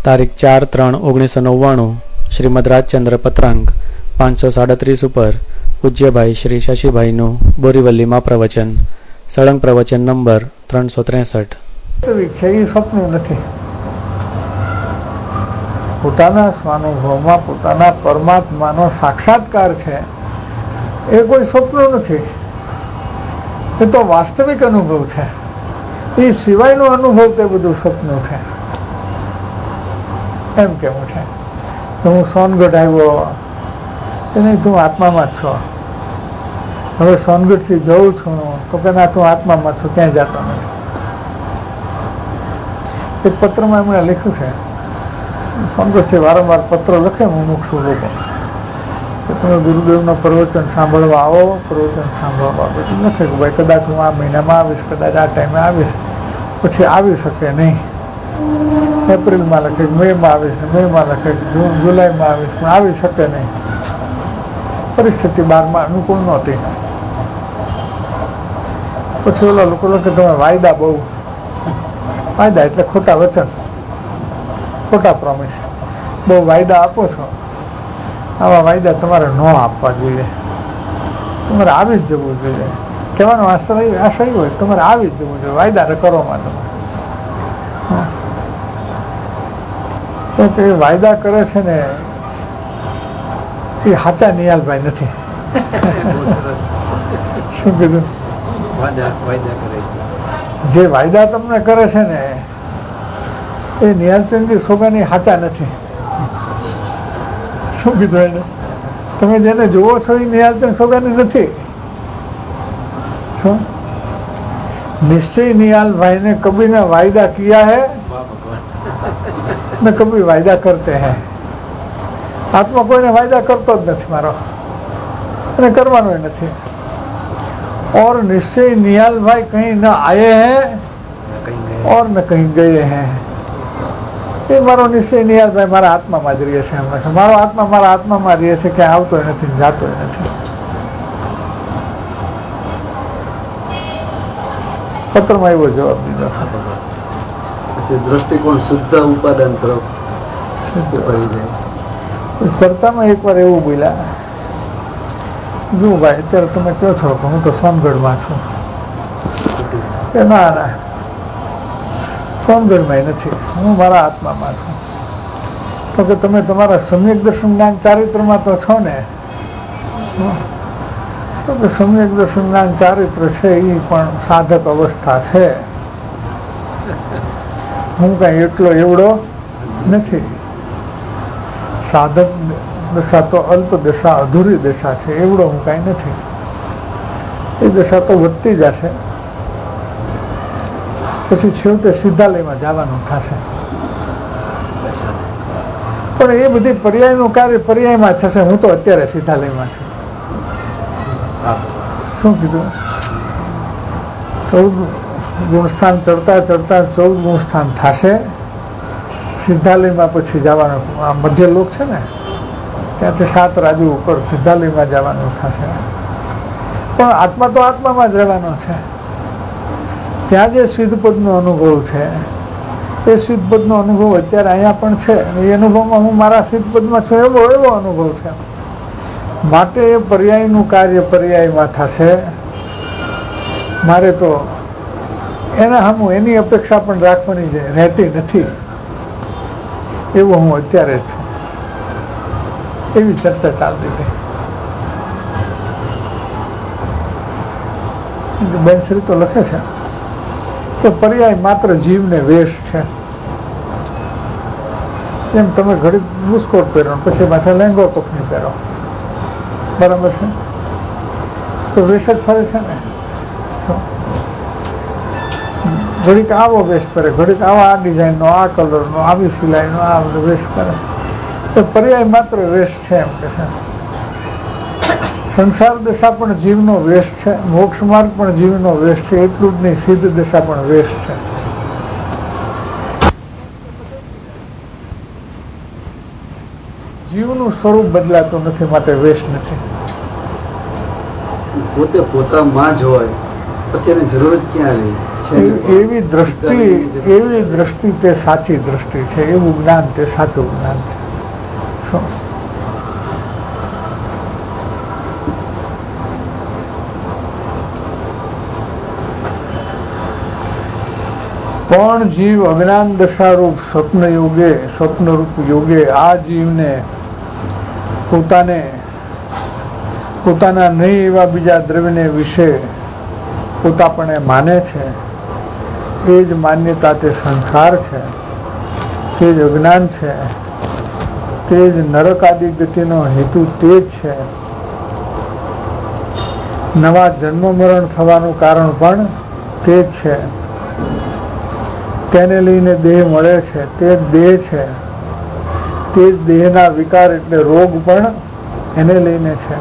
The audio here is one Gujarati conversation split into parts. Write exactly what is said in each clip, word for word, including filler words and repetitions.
તારીખ ચાર ત્રણ ઓગણીસો નવ્વાણું શ્રીમદ રાજચંદ્ર પત્રાંક પાંચસો સાડત્રીસ ઉપર પૂજ્યભાઈ શ્રી શશીભાઈનું બોરીવલીમાં પ્રવચન સળંગ પ્રવચન નંબર ત્રણસો ત્રેસઠ. સ્વપ્ન નથી. પોતાના સ્વાનુભવમાં પોતાના પરમાત્માનો સાક્ષાત્કાર છે એ કોઈ સ્વપ્ન નથી, એ તો વાસ્તવિક અનુભવ છે. એ સિવાયનો અનુભવ તે બધું સ્વપ્ન છે. એમ કેવું છે કે હું સોનગઢ આવ્યો કે નહીં, તું આત્મામાં જ છો. હવે સોનગઢથી જઉં છું તો કે ના, તું આત્મામાં છું, ક્યાંય જતો નથી. એક પત્રમાં એમણે લખ્યું છે, સોનગઢથી વારંવાર પત્ર લખે મુમુક્ષુ લોકો કે તમે ગુરુદેવનો પ્રવચન સાંભળવા આવો, પ્રવચન સાંભળવા આવો. એટલે લખે કે ભાઈ કદાચ હું આ મહિનામાં આવીશ, કદાચ આ ટાઈમે આવીશ, પછી આવી શકે નહીં. એપ્રિલમાં લખે, મેમાં આવીશ, મેમાં લખે, જૂન જુલાઈમાં આવીશ, પણ આવી શકે નહીં. પરિસ્થિતિ બારમાં અનુકૂળ નહોતી. પછી ઓલા લોકો લખે તમે વાયદા બહુ, વાયદા એટલે ખોટા વચન, ખોટા પ્રોમિસ, બહુ વાયદા આપો છો. આવા વાયદા તમારે ન આપવા જોઈએ, તમારે આવી જ જવું જોઈએ. કહેવાનો આશય આશય હોય તમારે આવી જ જવું જોઈએ, વાયદા કરોમાં તમારે. તો કે વાયદા કરે છે ને એ સાચા નિયાલભાઈ નથી. શું કીધું? જે વાયદા તમને કરે છે ને એ નિયાલચંદજી સોગાની સાચા નથી. શું કીધું એને? તમે જેને જુઓ છો એ નિયાલચંદ સોગાની નથી. શું નિશ્ચય નિયાલભાઈ ને કબીર ને વાયદા કિયા હે ને કબીર વાયદા કરતે હૈ. આત્મા કોઈને વાયદા કરતો જ નથી મારો, અને કરવાનો નથી. और निश्चय नियाल भाई कहीं न आए हैं और न कहीं गए हैं. એ મારો નિશ્ચય નિયાલ ભાઈ મારા આત્મામાં જ રહે છે. હંમેશા મારો આત્મા મારા આત્મામાં રહે છે, ક્યાંય આવતો નથી, જાતો નથી. પત્રમાં એવો જવાબ દીધો. દ્રષ્ટિકોણ શુદ્ધ ઉપાદાન તરફ ચર્ચામાં એક વાર એવું બોલ્યા, જો ભાઈ અત્યારે તમે કહો છો કે હું તો સોનગઢમાં છું, કે ના ના સોનગઢમાં નથી, હું મારા આત્મામાં છું. તો કે તમે તમારા સમ્યક દર્શન જ્ઞાન ચારિત્રમાં તો છો ને? તો કે સમ્યક દર્શન જ્ઞાન ચારિત્ર છે એ પણ સાધક અવસ્થા છે, હું કઈ એટલો એવડો નથી. સાધક દશા તો અલ્પ દશા, અધૂરી દશા છે, એવડો હું કાંઈ નથી. એ દશા તો વધતી જશે, પછી છેવટે સિદ્ધાલયમાં જવાનું થશે. પણ એ બધી પર્યાયનું કાર્ય પર્યાયમાં થશે. હું તો અત્યારે સિદ્ધાલયમાં છું. શું કીધું? ચૌદ ગુણસ્થાન ચડતા ચડતા ચૌદ ગુણસ્થાન થશે. સિદ્ધાલયમાં પછી જવાનું, આ મધ્ય લોક છે ને, ત્યાંથી સાત રાજુ ઉપર સિદ્ધાલયમાં જવાનું થશે. પણ આત્મા તો આત્મામાં જ રહેવાનો છે. ત્યાં જે સિદ્ધપદનો અનુભવ છે એ સિદ્ધપદનો અનુભવ અત્યારે અહીંયા પણ છે. એ અનુભવમાં હું મારા સિદ્ધપદમાં છું એવો એવો અનુભવ છે. માટે એ પર્યાયનું કાર્ય પર્યાયમાં થશે. મારે તો એના સામું એની અપેક્ષા પણ રાખવાની છે, રહેતી નથી. એવું હું અત્યારે છું. એવી ચર્ચા ચાલતી હતી. બેનશ્રી તો લખે છે કે પર્યાય માત્ર જીવને વેશ છે. એમ તમે ઘડી બુસ્કોટ પહેરો પછી માથે લેંગો કપની પહેરો, બરાબર છે, તો વેશ જ ફરે છે ને. ઘડીક આવો વેશ પહેરે, ઘડીક આવા આ ડિઝાઇનનો, આ કલરનો, આવી સિલાઈનો આ બધો વેશ પહેરે. તો પર્યાય માત્ર વેશ છે એમ કે છે. સંસાર દશા પણ જીવનો વેશ છે, મોક્ષ માર્ગ પણ જીવનો વેશ છે, એટલું જ નહીં સિદ્ધ દશા પણ વેશ છે. જીવનું સ્વરૂપ બદલાતું નથી, માટે વેશ નથી. પોતે પોતામાં જ હોય પછી એની જરૂર જ ક્યાં રહી? છે એવી દ્રષ્ટિ એવી દ્રષ્ટિ તે સાચી દ્રષ્ટિ છે, એવું જ્ઞાન તે સાચું જ્ઞાન છે. શું પણ જીવ અજ્ઞાન દશારૂપ સ્વપ્ન યોગે સ્વપ્નરૂપ યોગે આ જીવને પોતાને પોતાના નહીં એવા બીજા દ્રવ્યને વિશે પોતાપણે માને છે. એ જ માન્યતા તે સંસાર છે, તે જ અજ્ઞાન છે, તે જ નરક આદિ ગતિનો હેતુ તે જ છે. નવા જન્મ મરણ થવાનું કારણ પણ તે જ છે. તેને લઈને દેહ મળે છે, તે જ દેહ છે. તે જ દેહના વિકાર એટલે રોગ પણ એને લઈને છે.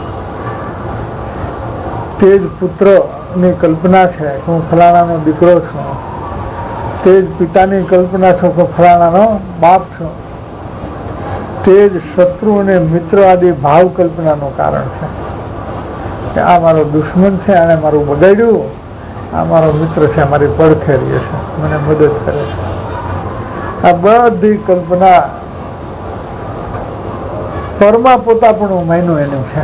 તે જ પુત્રની કલ્પના છે કે હું ફલાણાનો દીકરો છું. તે જ પિતાની કલ્પના છો કે ફલાણાનો બાપ છું. તે જ શત્રુ અને મિત્ર આદિ ભાવ કલ્પનાનું કારણ છે કે આ મારો દુશ્મન છે, આને મારું બગાડ્યું, આ મારો મિત્ર છે, મારી પડખે રહે છે, મને મદદ કરે છે. આ બધી કલ્પના પરમા પોતાપણું માન્યું એનું છે.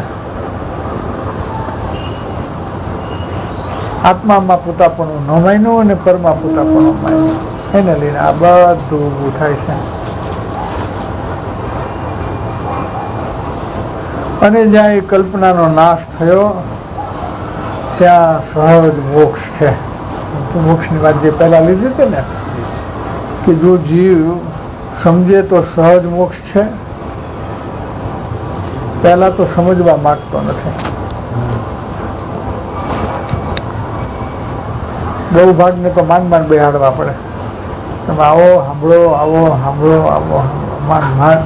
આત્મામાં પોતાપણું ન માન્યું અને પરમા પોતાપણું માન્યું, એને લઈને આ બધું ઊભું થાય છે. અને જ્યાં એ કલ્પનાનો નાશ થયો ત્યાં સહજ મોક્ષ છે. મોક્ષની વાત જે પહેલા લીધી હતી ને કે જો જીવ સમજે તો સહજ મોક્ષ છે, પહેલા તો સમજવા માંગતો નથી. બહુ ભાગને તો માંડ માંડ બેહાડવા પડે. તમે આવો સાંભળો, આવો સાંભળો, આવો માંડ માંડ.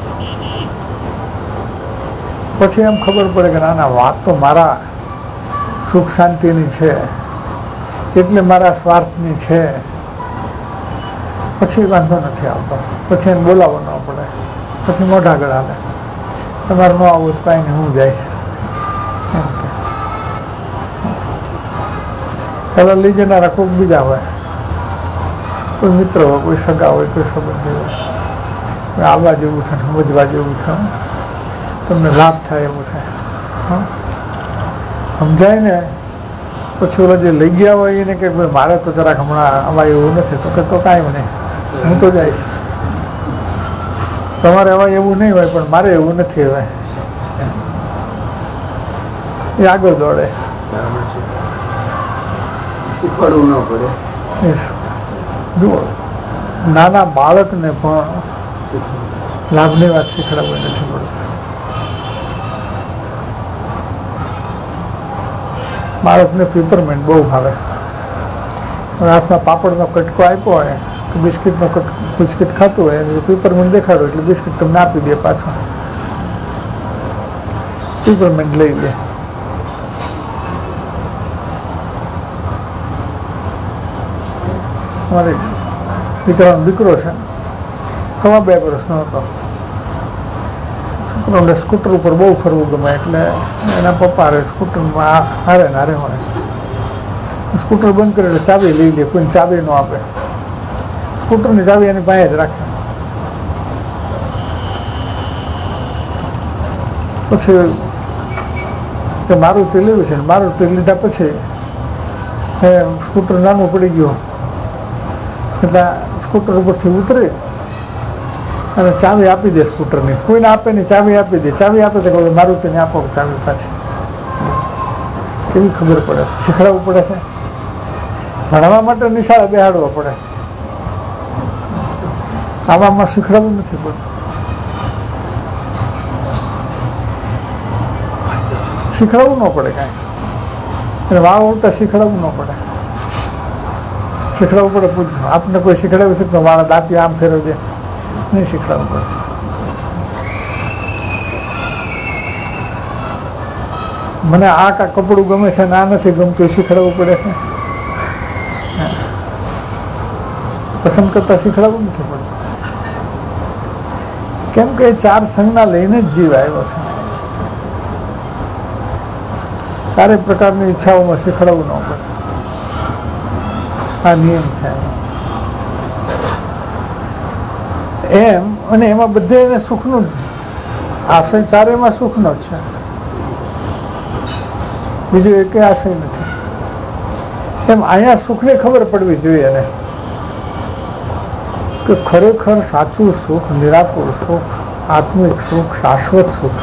પછી એમ ખબર પડે કે ના ના વાત તો મારા સુખ શાંતિની છે, એટલે મારા સ્વાર્થની છે. પછી વાંધો નથી આવતો. પછી એને બોલાવવો ન પડે. પછી મોઢા ગળાલે તમારે ન આવું તો કાંઈ નહીં, હું જઈશ. પેલા લઈ જનારા કોઈક બીજા હોય, કોઈ મિત્ર હોય, કોઈ સગા હોય, કોઈ સંબંધી હોય. આવવા જેવું છે, સમજવા જેવું છે, તમને લાભ થાય એવું છે. સમજાય ને પછી ઓલા જે લઈ ગયા હોય એને કે ભાઈ મારે તો જરાક હમણાં આવા એવું નથી, તો કે તો કાંઈ નહીં, હું તો જઈશ. તમારે હવે એવું નહીં હોય પણ મારે એવું નથી. હવે એ આગળ દોડે. શીખવાડવું ન પડે. જુઓ, નાના બાળકને પણ લાભની વાત શીખવાડવી નથી પડતી. બાળકને પેપરમેન્ટ બહુ ભાવે. હાથમાં પાપડનો કટકો આપ્યો હોય કે બિસ્કિટનો બિસ્કિટ ખાતું હોય અને પેપરમેન્ટ દેખાડો એટલે બિસ્કિટ તમને આપી દે પાછો. પેપરમેન્ટ લઈ લે. અમારે દીકરાનો દીકરો છે, સવા બે વર્ષનો હતો. છોકરાને સ્કૂટર ઉપર બહુ ફરવું ગમે એટલે એના પપ્પા હારે સ્કૂટરમાં હારે ને હારે હોય. સ્કૂટર બંધ કરે એટલે ચાવી લઈ લે, કોઈને ચાવી ન આપે. સ્કૂટરની ચાવી એની પાસે જ રાખે. પછી કે મારું તે લેવું છે, મારું તે લીધા પછી સ્કૂટર નાનું પડી ગયું એટલે સ્કૂટર ઉપરથી ઉતરી અને ચાવી આપી દે સ્કૂટરની. કોઈને આપે નહીં, ચાવી આપી દે. ચાવી આપે તો કહે મારું તેને આપો ચાવી પાછી. કેવી ખબર પડે છે, શીખવાડવું પડે છે. ભણવા માટે નિશાળે બેહાડવો પડે, આવામાં શીખવાડવું નથી પડતું. શીખવાડવું ન પડે કાંઈ, અને વાવ ઉડતા શીખવાડવું ન પડે. શીખવાડવું પડે. પૂછવું આપને કોઈ શીખવાડ્યું છે તો મારા દાંતી આમ ફેરવજે, નહીં શીખવાડવું પડે. મને આ કા કપડું ગમે છે ને આ નથી ગમતું, શીખવાડવું પડે છે. પસંદ કરતા શીખવાડવું નથી પડતું. કેમ કે ચાર સંજ્ઞા લઈને જ જીવ આવ્યો છે. ચારે પ્રકારની ઈચ્છાઓમાં શીખવાડવું ન પડે. આ નિયમ છે એમ. અને એમાં બધે એને સુખનું જ આશય, ચારેયમાં સુખનો જ છે, બીજું એકે આશય નથી. એમ અહીંયા સુખની ખબર પડવી જોઈએ એને કે ખરેખર સાચું સુખ, નિરાકુર સુખ, આત્મિક સુખ, શાશ્વત સુખ,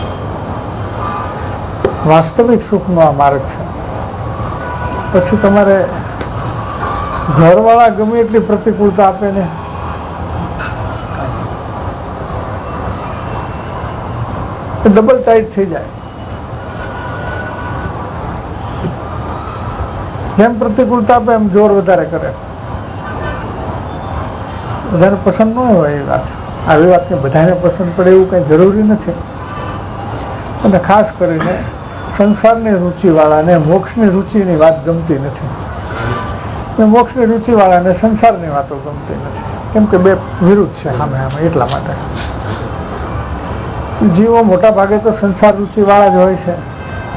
વાસ્તવિક સુખનો આ માર્ગ છે. પછી તમારે ઘરવાળા ગમે એટલી પ્રતિકૂળતા આપે ને, ડબલ ટાઈટ થઈ જાય. જેમ પ્રતિકૂળતા આપે એમ જોર વધારે કરે. બધાને પસંદ ન હોય એ વાત. આવી વાતને બધાને પસંદ પડે એવું કંઈ જરૂરી નથી. અને ખાસ કરીને સંસારની રુચિવાળાને મોક્ષની રુચિની વાત ગમતી નથી. મોક્ષની રુચિવાળાને સંસારની વાતો ગમતી નથી, કેમ કે બે વિરુદ્ધ છે સામે સામે. એટલા માટે જીવો મોટા ભાગે તો સંસાર રુચિવાળા જ હોય છે.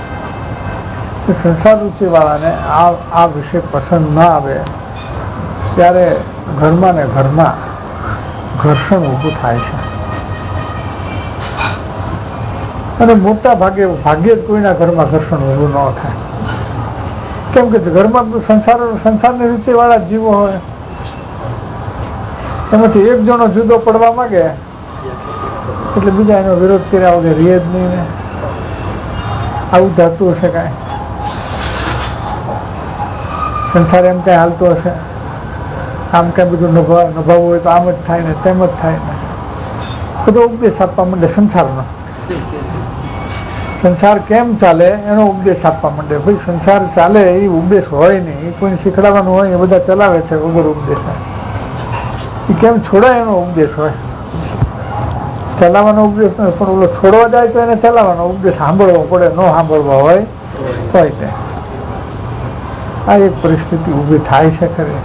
સંસાર રુચિવાળાને આ આ વિષય પસંદ ના આવે ત્યારે ઘરમાં ને ઘરમાં ઘર્ષણ ઊભું થાય છે. અને મોટા ભાગે ભાગ્યે જ કોઈના ઘરમાં ઘર્ષણ ઊભું ન થાય, કેમ કે ઘરમાં સંસાર સંસારની રુચિવાળા જીવો હોય. એમાંથી એક જણો જુદો પડવા માંગે એટલે બીજા એનો વિરોધ કર્યા વગર રહે જ નહીં ને. આવું થતું હશે કાંઈ? સંસાર એમ કાંઈ હાલતો હશે? આમ કાંઈ બધું નભાવ નભાવવું હોય તો આમ જ થાય ને તેમ જ થાય ને. બધો ઉપદેશ આપવા માંડે સંસારનો. સંસાર કેમ ચાલે એનો ઉપદેશ આપવા માંડે. ભાઈ સંસાર ચાલે એ ઉપદેશ હોય નહીં, એ કોઈને શીખડાવવાનું હોય એ બધા ચલાવે છે વગર ઉપદેશ. એ કેમ છોડાય એનો ઉપદેશ હોય. ચલાવવાનો ઉપદેશ નહીં, પણ ઓલો છોડવા જાય તો એને ચલાવવાનો ઉપદેશ સાંભળવો પડે. ન સાંભળવા હોય તો તે આ એક પરિસ્થિતિ ઊભી થાય છે ખરી.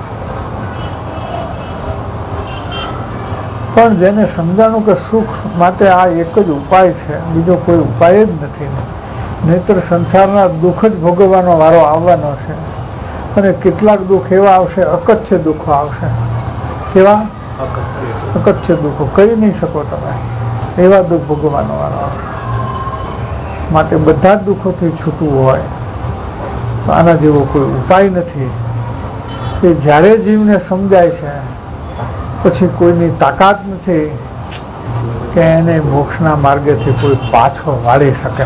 પણ જેને સમજાણું કે સુખ માટે આ એક જ ઉપાય છે, બીજો કોઈ ઉપાય જ નથી, નહીતર સંસારના દુઃખ જ ભોગવવાનો વારો આવવાનો છે. અને કેટલાક દુઃખ એવા આવશે, અકથ્ય દુઃખો આવશે. કેવા? અકથ્ય દુઃખો, કહી નહીં શકો તમે એવા દુઃખ ભોગવવાનો વારો આવશે. માટે બધા જ દુઃખોથી છૂટવું હોય તો આના જેવો કોઈ ઉપાય નથી. કે જ્યારે જીવને સમજાય છે પછી કોઈની તાકાત નથી કે એને મોક્ષના માર્ગેથી કોઈ પાછો વાળી શકે.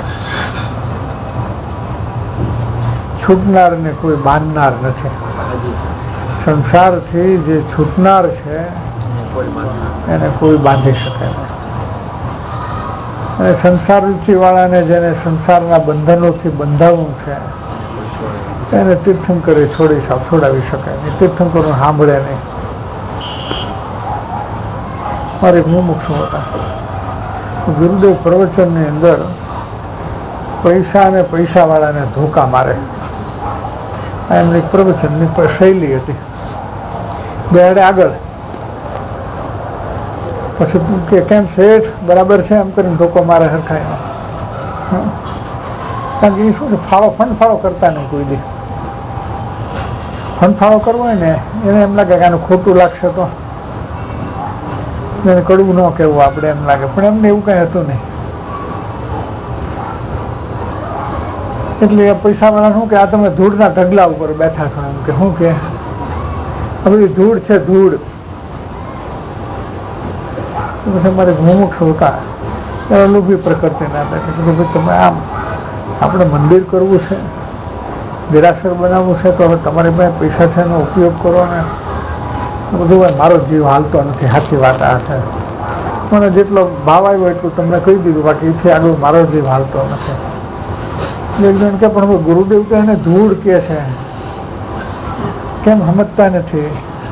છૂટનાર ને કોઈ બાંધનાર નથી. સંસારથી જે છૂટનાર છે એને કોઈ બાંધી શકે નહીં. અને સંસાર રુચિવાળાને જેને સંસારના બંધનોથી બંધાવવું છે એને તીર્થંકરે છોડી છોડાવી શકાય નહીં. તીર્થંકરો સાંભળે નહીં. મારે મુમુક્ષુ હતા. ગુરુદેવ પ્રવચનની અંદર પૈસા અને પૈસાવાળાને ધોકા મારે આ એમની પ્રવચનની શૈલી હતી. બેડે આગળ પછી કે કેમ શેઠ બરાબર છે એમ કરીને ધોકો મારે હરખાય. કારણ કે એ શું છે, ફાળો ફંડફાળો કરતા નહીં કોઈ દી. ફંડફાળો કરવો હોય ને એને એમ લાગે કે આનું ખોટું લાગશે તો એને કડવું ન કહેવું આપણે એમ લાગે, પણ એમને એવું કંઈ હતું નહીં. એટલે એ પૈસાવાળા શું કે આ તમે ધૂળના ઢગલા ઉપર બેઠા છો એમ કે શું કે આ બધી ધૂળ છે ધૂળ. પછી અમારે મુમુક્ષ હતા એ લોભી પ્રકૃતિના હતા કે ભાઈ તમે આમ આપણે મંદિર કરવું છે, દેરાસર બનાવવું છે તો હવે તમારી પાસે પૈસા છે એનો ઉપયોગ કરો ને. બધું ભાઈ મારો જીવ હાલતો નથી. સાચી વાત આ છે, મને જેટલો ભાવ આવ્યો એટલું તમને કહી દીધું, બાકી એથી આગળ મારો જીવ હાલતો નથી. એક જણ કે પણ ગુરુદેવ તો એને ધૂળ કે છે, કેમ સમજતા નથી?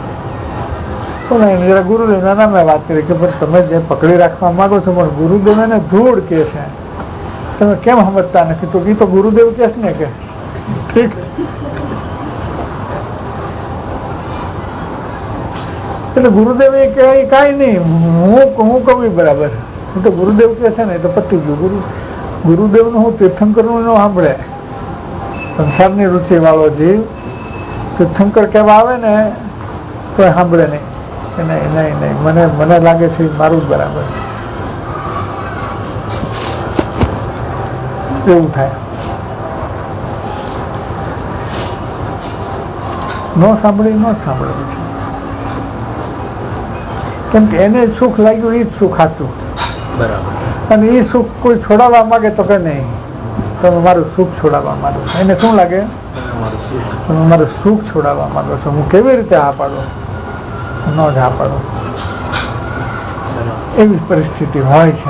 પણ જરા ગુરુદેવના નામે વાત કરી કે પણ તમે જે પકડી રાખવા માંગો છો પણ ગુરુદેવ એને ધૂળ કે છે, તમે કેમ સમજતા નથી? તો એ તો ગુરુદેવ કે છે ને કે ઠીક. એટલે ગુરુદેવ એ કહેવાય કાંઈ નહીં, હું હું કહું બરાબર. એ તો ગુરુદેવ કે છે ને એ તો પતી ગયું. ગુરુ ગુરુદેવનું હું તીર્થંકરનું ન સાંભળે. સંસારની રુચિ વાળો જીવ તીર્થંકર કહેવા આવે ને તો એ સાંભળે નહીં કે નહીં નહીં નહીં મને મને લાગે છે મારું જ બરાબર એવું થાય. ન સાંભળી ન સાંભળે પછી, કેમ કે એને સુખ લાગ્યું એ જ સુખ સાચું. બરાબર. અને એ સુખ કોઈ છોડાવવા માંગે તો કે નહીં તમે મારું સુખ છોડાવવા માંગો છો. એને શું લાગે? તમે મારું સુખ છોડાવવા માંગો છો. હું કેવી રીતે હા પાડું? ન જ હા પાડું. એવી પરિસ્થિતિ હોય છે.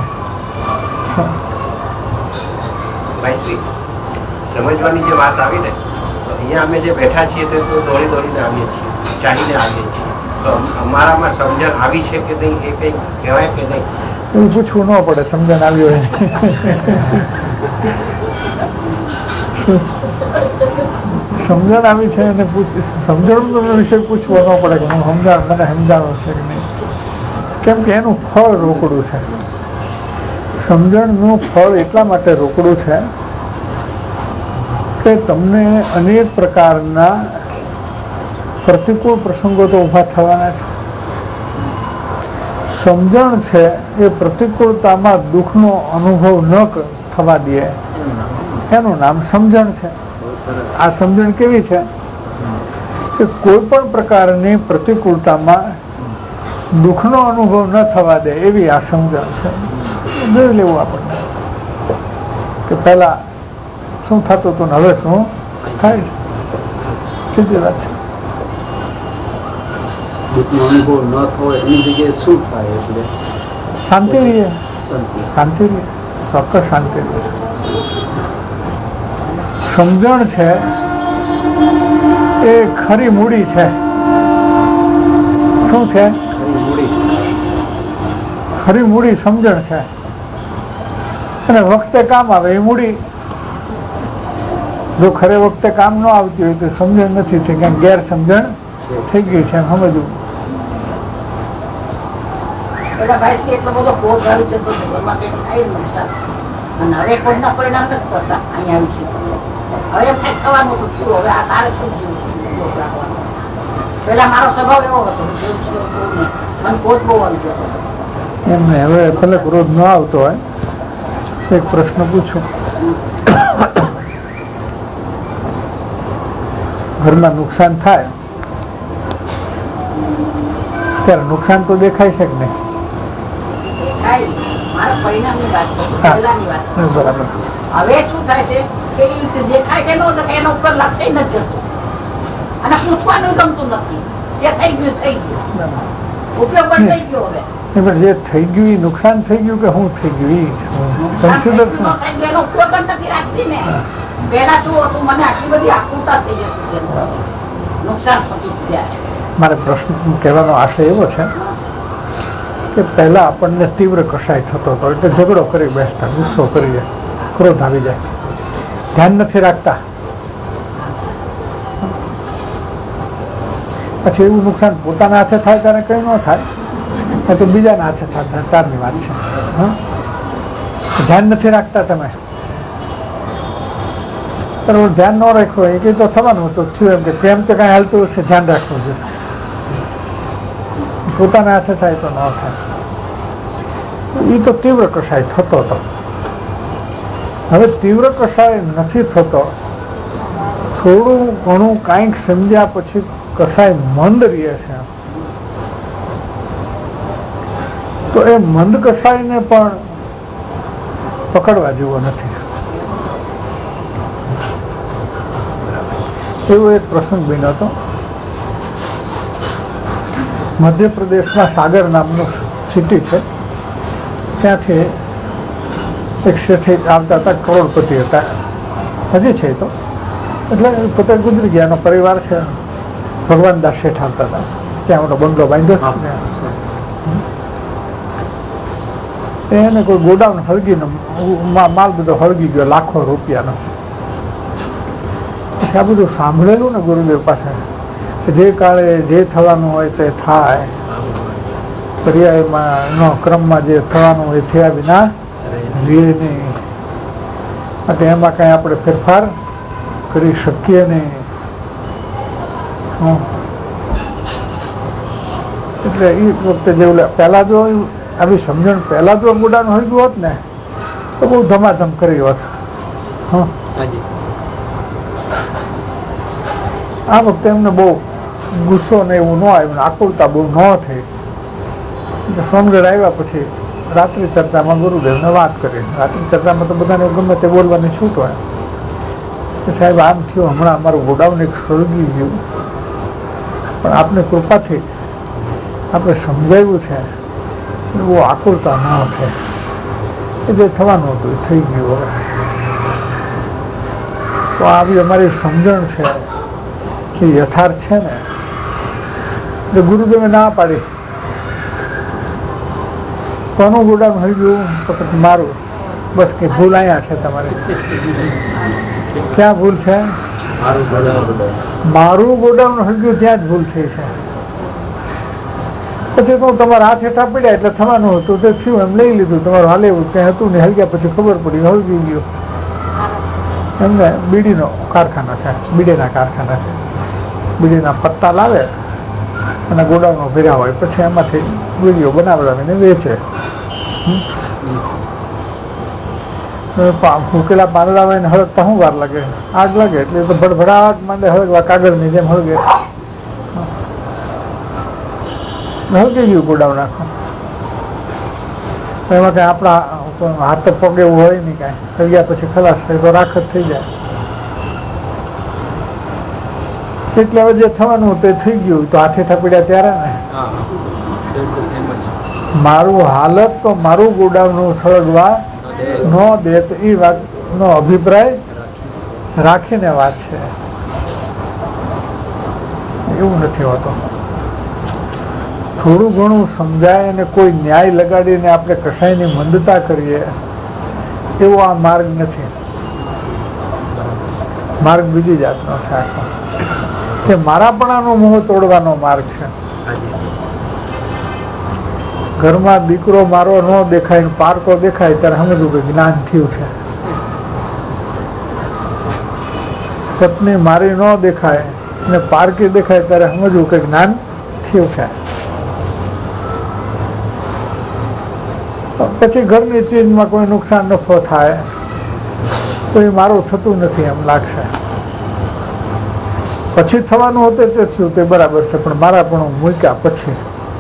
સમજવાની જે વાત આવી ને, અહીંયા અમે જે બેઠા છીએ તે તો દોડી દોડીને આવીએ છીએ, ચાહીને આવીએ છીએ. તો અમારામાં સમજણ આવી છે કે નહીં એ કંઈ કહેવાય કે નહીં? એવું પૂછવું ન પડે. સમજણ આવી હોય સમજણ આવી છે એને સમજણ વિશે પૂછવો ન પડે કે હું સમજાણ મને સમજાવો છે કે નહીં. કેમ કે એનું ફળ રોકડું છે. સમજણનું ફળ એટલા માટે રોકડું છે કે તમને અનેક પ્રકારના પ્રતિકૂળ પ્રસંગો તો ઊભા થવાના છે. સમજણ છે એ પ્રતિકૂળતામાં દુઃખનો અનુભવ ન થવા દે એનું નામ સમજણ છે. આ સમજણ કેવી છે કે કોઈ પણ પ્રકારની પ્રતિકૂળતામાં દુઃખનો અનુભવ ન થવા દે એવી આ સમજણ છે. જોઈ લેવું આપણને કે પહેલા શું થતું હતું ને હવે શું થાય છે. સીધી વાત છે. દુઃખનો અનુભવ ન થવો એની જગ્યાએ શું થાય? એટલે શાંતિ રહીએ. શાંતિ શાંતિ રહીએ. ચોક્કસ શાંતિ રહીએ. સમજણ છે એ ખરી મૂડી છે. શું છે? ખરી મૂડી સમજણ છે. અને વખતે કામ આવે એ મૂડી. જો ખરે વખતે કામ ન આવતી હોય તો સમજણ નથી થઈ, કારણ ગેર સમજણ થઈ ગઈ છે એમ સમજવું. એટલો બધો કોપ આવી જતો ઘરમાં કઈ થાય નુકસાન, અને હવે કોઈના પરિણામ નથી થતા. અહીંયા આવી છે હવે એમ થાય થવાનું તો થયું, હવે આ તારે શું રાખવાનું. પેલા મારો સ્વભાવ એવો હતો, મને કોચ બહુ આવી જતો હતો. એમને હવે ભલે ક્રોધ ન આવતો હોય, એક પ્રશ્ન પૂછું. ઘરમાં નુકસાન થાય ત્યારે નુકસાન તો દેખાય છે કે નહીં? બરાબર. હવે શું થાય છે કે એ રીતે દેખાય કે નો એના ઉપર લક્ષય નથી જતું, અને પૂછવાનું ગમતું નથી. જે થઈ ગયું થઈ ગયું, ઉપયોગ પણ થઈ ગયો. હવે જે થઈ ગયું એ નુકસાન થઈ ગયું કે શું થઈ ગયું એ કન્સિડર શું? એનો ઉપયોગ જ નથી રાખતી ને. પેલા શું હતું, મને આટલી બધી આકૃતા થઈ જતી, નુકસાન થતું ત્યારે. મારે પ્રશ્ન કહેવાનો આશય એવો છે કે પહેલા આપણને તીવ્ર કસાય થતો હતો એટલે ઝઘડો કરી બેસતા, ગુસ્સો કરી જાય, ક્રોધ આવી જાય, ધ્યાન નથી રાખતા. પછી એવું નુકસાન પોતાના હાથે થાય ત્યારે કંઈ ન થાય, તો બીજાના હાથે થાય ત્યારની વાત છે. ધ્યાન નથી રાખતા તમે. બરાબર, ધ્યાન ન રાખ્યું એ કંઈ તો થવાનું હતું, થયું એમ કે કેમ તો કાંઈ હાલતું હશે, ધ્યાન રાખવું જોઈએ. પોતાના હાથે થાય તો ન થાય. એ તો તીવ્ર કસાય થતો હતો. હવે તીવ્ર કસાય નથી થતો. થોડું ઘણું કાંઈક સમજ્યા પછી કસાય મંદ રહે છે. તો એ મંદ કસાયને પણ પકડવા જેવો નથી. એવો એક પ્રસંગ બન્યો હતો. મધ્યપ્રદેશમાં સાગર નામનું સિટી છે, ત્યાંથી એક શેઠી આવતા હતા, કરોડપતિ હતા, હજી છે તો, એટલે પોતે ગુજરી ગયા, એનો પરિવાર છે. ભગવાન દાસ શેઠ આવતા હતા, ત્યાં મોટો બંગલો બાંધ્યો. એને કોઈ ગોડાઉન હળગીને માલ બધો હળગી ગયો, લાખો રૂપિયાનો. પછી આ બધું સાંભળેલું ને ગુરુદેવ પાસે, જે કાળે જે થવાનું હોય તે થાય, પર્યાયમાં નો ક્રમમાં જે થવાનું હોય થયા વિના રહે નહીં. માટે એમાં કાંઈ આપણે ફેરફાર કરી શકીએ નહીં. હમ એટલે એ વખતે જેવું પહેલા જો આવી સમજણ પહેલા જો અંગૂઠાનું હોય ગયું હોત ને તો બહુ ધમાધમ કરી હોત. હમ આ વખતે એમને બહુ ગુસ્સો ને એવું ન આવ્યું, આકુલતા બહુ ન થઈ. સોનગઢ આવ્યા પછી રાત્રિ ચર્ચામાં ગુરુદેવને વાત કરી. રાત્રિ ચર્ચામાં તો બધાને ગમે તે બોલવાની છૂટ હોય કે સાહેબ આમ થયું, હમણાં અમારું ગોડાઉન એક સળગી ગયું, પણ આપની કૃપાથી આપણે સમજાવ્યું છે બહુ આકુલતા ન થાય, એ જે થવાનું હતું એ થઈ ગયું. હવે તો આવી અમારી સમજણ છે એ યથાર્થ છે ને. એટલે ગુરુદેવે ના પાડી, કોનું ગોડાઉન થઈ ગયું તો પછી મારું. બસ કે ભૂલ અહીંયા છે તમારી. ક્યાં ભૂલ છે? મારું ગોડાઉન થઈ ગયું ત્યાં જ ભૂલ થઈ છે. પછી તો તમારા હાથ હેઠા પડ્યા એટલે થવાનું હતું તે થયું, એમ લઈ લીધું. તમારું હાલે એવું કંઈ હતું ને, હલગ્યા પછી ખબર પડી હળગી ગયું. એમને બીડીનો કારખાના છે, બીડીના કારખાના છે. બીડીના પત્તા લાવે અને ગોડાઉનો ભર્યા હોય, પછી એમાંથી બીડીઓ બનાવડાવીને વેચે. ફૂકેલા પાંદડા હોય ને હળગતા શું વાર લાગે? આગ લાગે એટલે તો ભડભડાટ માંડે હળગવા, કાગળની જેમ હળગે. હળગી ગયું ગોડાઉન આખું. એમાં કઈ આપણા હાથ પગ એવું હોય નહીં, કાંઈ હળગ્યા પછી ખલાસ થાય તો રાખ જ થઈ જાય. એટલે હવે જે થવાનું તે થઈ ગયું. તો હાથે થપડ્યા ત્યારે ને મારું હાલત તો મારું ગોડાઉન સળગવા ન દે તો એ વાત નો અભિપ્રાય રાખીને વાત છે, એવું નથી હોતું. થોડું ઘણું સમજાય અને કોઈ ન્યાય લગાડીને આપણે કસાયની મંદતા કરીએ એવો આ માર્ગ નથી. માર્ગ બીજી જાતનો છે આખો, કે મારાપણાનો મોહ તોડવાનો માર્ગ છે. ઘરમાં દીકરો મારો ન દેખાય, પારકો દેખાય ત્યારે સમજવું કે જ્ઞાન થયું છે. પત્ની મારી ન દેખાય ને પારકી દેખાય ત્યારે સમજવું કે જ્ઞાન થયું છે. પછી ઘરની ચીજમાં કોઈ નુકસાન નફો થાય તો એ મારું થતું નથી એમ લાગશે. પછી થવાનું હતું તે થયું તે બરાબર છે, પણ મારા પણ મૂક્યા પછી.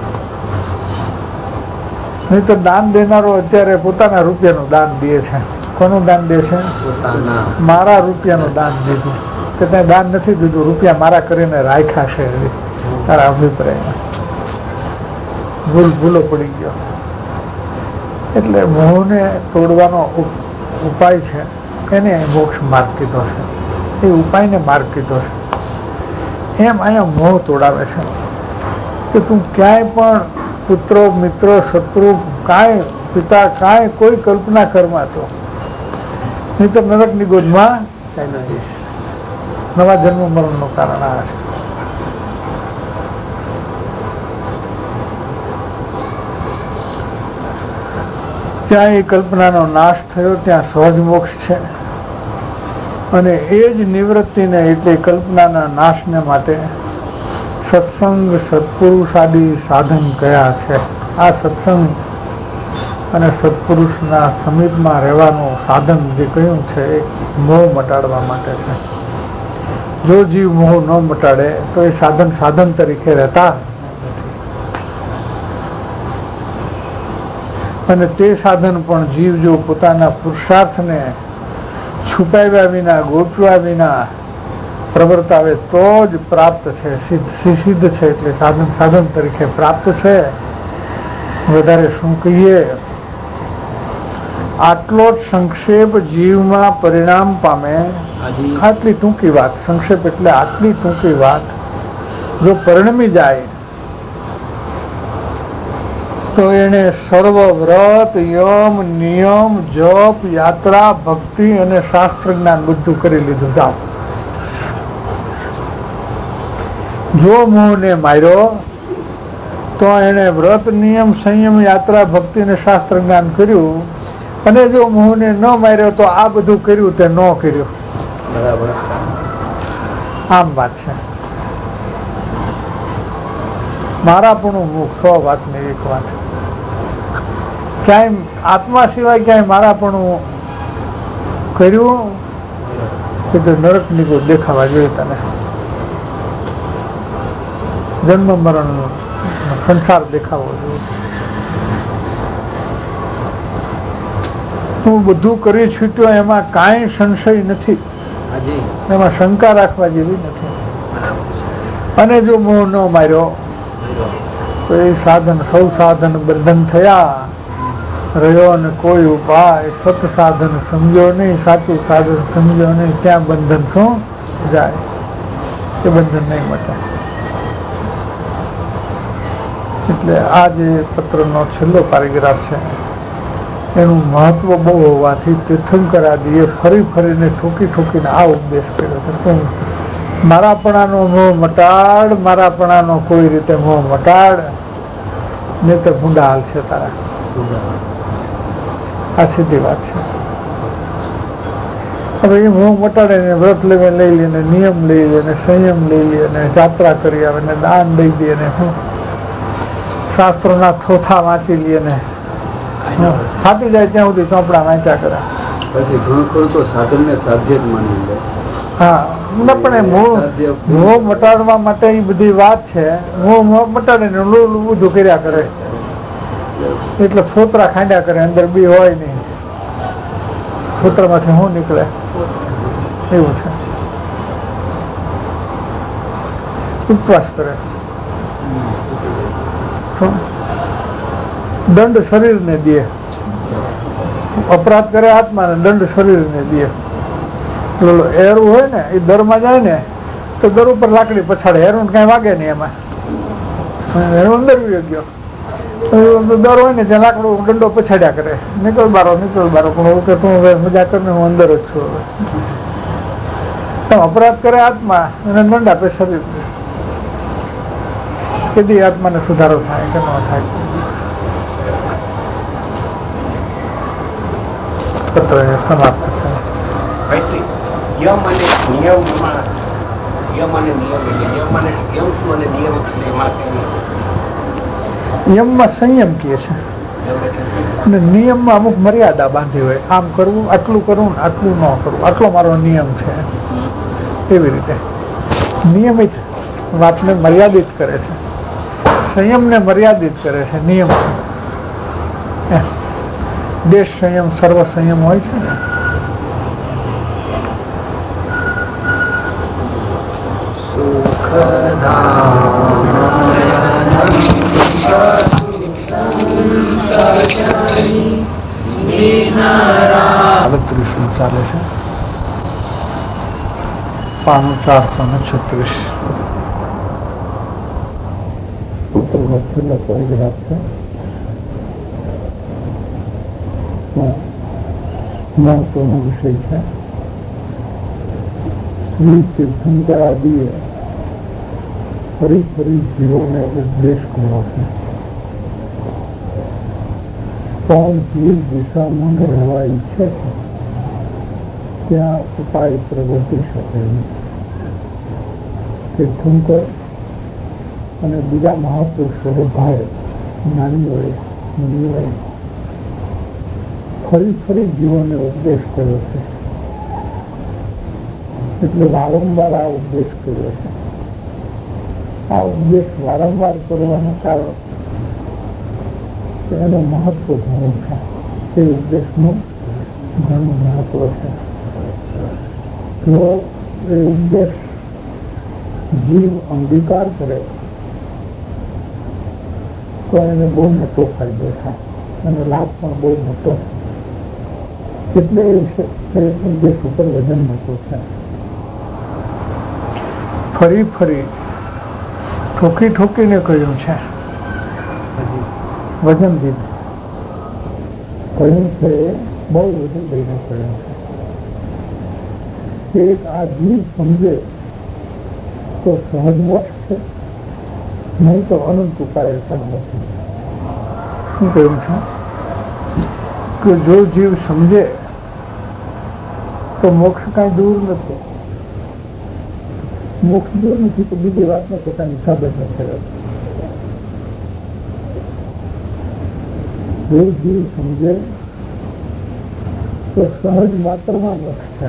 નહીં તો દાન દેનારો અત્યારે પોતાના રૂપિયાનું દાન દે છે. કોનું દાન દે છે? મારા રૂપિયાનું દાન દીધું. કે ત્યાં દાન નથી દીધું, રૂપિયા મારા કરીને રાખ્યા છે. તારા અભિપ્રાયમાં ભૂલ ભૂલો પડી ગયો. એટલે મોહને તોડવાનો ઉપાય છે, એને મોક્ષ માર્ગ કીધો છે. એ ઉપાયને માર્ગ કીધો છે. એમ અહીંયા મોહ તોડાવે છે કે તું ક્યાંય પણ પુત્રો મિત્રો શત્રુ કાંઈ પિતા કાંઈ કોઈ કલ્પના કરમાં તો નહીં તો નરકની ગોદમાં ચાલ્યો જઈશ. નવા જન્મ મરણનું કારણ આ છે. ત્યાં એ કલ્પનાનો નાશ થયો, ત્યાં સહજ મોક્ષ છે. અને એ જ નિવૃત્તિને એટલે કલ્પનાના નાશને માટે સત્સંગ સત્પુરુષ આદિ સાધન કયા છે. આ સત્સંગ અને સત્પુરુષના સમીપમાં રહેવાનું સાધન જે કહ્યું છે એ મોહ મટાડવા માટે છે. જો જીવ મોહ ન મટાડે તો એ સાધન સાધન તરીકે રહેતા નથી. અને તે સાધન પણ જીવ જો પોતાના પુરુષાર્થને છુપાવ્યા વિના ગોઠવ્યા વિના પ્રવર્તાવે તો જ પ્રાપ્ત છે, સિદ્ધ સિદ્ધ છે. એટલે સાધન સાધન તરીકે પ્રાપ્ત છે. વધારે શું કહીએ, આટલો જ સંક્ષેપ જીવમાં પરિણામ પામે. આટલી ટૂંકી વાત, સંક્ષેપ એટલે આટલી ટૂંકી વાત જો પરિણમી જાય તો એને સર્વ વ્રત યમ નિયમ જપ યાત્રા ભક્તિ અને શાસ્ત્ર જ્ઞાન બધું કરી લીધું. જાઓ, જો મોહને માર્યો તો એને વ્રત નિયમ સંયમ યાત્રા ભક્તિ અને શાસ્ત્ર જ્ઞાન કર્યું, અને જો મોહને ન માર્યો તો આ બધું કર્યું તે ન કર્યું. આમ વાત છે. મારાપણું મુખ સો વાતની એક વાત. ક્યાંય આત્મા સિવાય ક્યાંય મારાપણું કર્યું કે તો નરક નીકળો દેખાવા જોઈએ તને. જન્મ મરણ સંસાર દેખાવો જોઈએ. હું બધું કરી છૂટ્યો એમાં કાંઈ સંશય નથી, એમાં શંકા રાખવા જેવી નથી. અને જો મોહ ન માર્યો તો એ સાધન સૌ સાધન બંધન થયા, રહ્યો અને કોઈ ઉપાય સત સાધન સમજ્યો નહીં, સાચું સાધન સમજ્યો નહીં, ત્યાં બંધન શું જાય? એ બંધન નહીં મટે. એટલે આ જે પત્રનો છેલ્લો પેરેગ્રાફ છે એનું મહત્વ બહુ હોવાથી તીર્થંકર આદિએ ફરી ફરીને ઠોકી ઠોકીને આ ઉપદેશ કર્યો છે કે મારાપણાનો મોહ મટાડ, મારાપણાનો કોઈ રીતે મોહ મટાડ, ને તો ભૂંડા હાલ છે તારા. આ સીધી વાત છે. હવે એ મોહ મટાડે ને વ્રત લેવે લઈ લે ને નિયમ લઈ લે ને સંયમ લઈ લે ને જાત્રા કરી આવે ને દાન દઈ દે ને હું શાસ્ત્રોના થોથા વાંચી લે ને ફાટી જાય ત્યાં સુધી ચોપડા વાંચ્યા કરે. પછી ઘણું ખરું તો સાધન ને સાધ્ય જ માની લે. હા, પણ મોહ મોહ મટાડવા માટે એ બધી વાત છે. મોહ મોહ મટાડે ને બધું કર્યા કરે એટલે ફોતરા ખાંડ્યા કરે, અંદર બી હોય નહીં. ફોતરામાંથી શું નીકળે એવું છે. ઉપવાસ કરે, દંડ શરીરને દે. અપરાધ કરે આત્માને, દંડ શરીરને દે. એરું હોય ને એ દરમાં જાય ને તો દર ઉપર લાકડી પછાડે, એરું કઈ વાગે નહીં એમાં. એનું અંદર ગયો દર હોય ને ત્યાં લાકડો દંડો પછાડ્યા કરે, નીકળ બારો નીકળ બારો. પણ કે તું હવે મજા કરીને હું અંદર જ છું. હવે અપરાધ કરે આત્મા અને દંડ આપે શરીર. કેદી આત્માને સુધારો થાય કે ન થાય? પત્ર સમાપ્ત થાય. યમ અને નિયમમાં યમ અને નિયમ એટલે યમ અને યમ શું અને નિયમ એમાં યમમાં સંયમ કહે છે અને નિયમમાં અમુક મર્યાદા બાંધી હોય. આમ કરવું, આટલું કરવું, આટલું ન કરવું, આટલો મારો નિયમ છે. એવી રીતે નિયમિત વાતને મર્યાદિત કરે છે, સંયમને મર્યાદિત કરે છે. નિયમ દેશ સંયમ, સર્વ સંયમ હોય છે ને. આડત્રીસમું ચાલે છે, પાનું ચારસો ને છત્રીસ. છેલ્લો પેરેગ્રાફ છે. મહત્વનો વિષય છે. શ્રી તીર્થંકર આદિએ ફરી ફરી જીવોને ઉપદેશ કર્યો છે. પણ જીવ દિશામાં રહેવા ઈચ્છે છે ત્યાં ઉપાય પ્રગતિ શકે નહીં. તીર્થંકર અને બીજા મહાપુરુષોએ ભાઈ જ્ઞાનીઓએ મુનિઓએ ફરી ફરી જીવોને ઉપદેશ કર્યો છે. એટલે વારંવાર આ ઉપદેશ કર્યો છે. આ ઉપદેશ વારંવાર કરવાનું કારણ એનું મહત્વ ઘણું છે. તે ઉપદેશનું ઘણું મહત્વ છે. જો એ ઉપદેશ જીવ અંગીકાર કરે તો એને બહુ મોટો ફાયદો થાય અને લાભ પણ બહુ મોટો. એટલે એ ઉપદેશ ઉપર વજન મોટું છે. ફરી ફરી ઠોકી ઠોકીને કહ્યું છે, વજન દીધું કહ્યું છે, બહુ વજન દઈને કહ્યું છે. એક આ જીવ સમજે તો સહજ મોક્ષ છે, નહીં તો અનંત ઉપાય નથી. શું કહ્યું છે કે જો જીવ સમજે તો મોક્ષ કાંઈ દૂર નથી. મોક્ષ દૂર નથી તો બીજી વાતનો પોતાની હિસાબ જ નથી. જે જીવ સમજે તો સહજ માત્રમાં મોક્ષ છે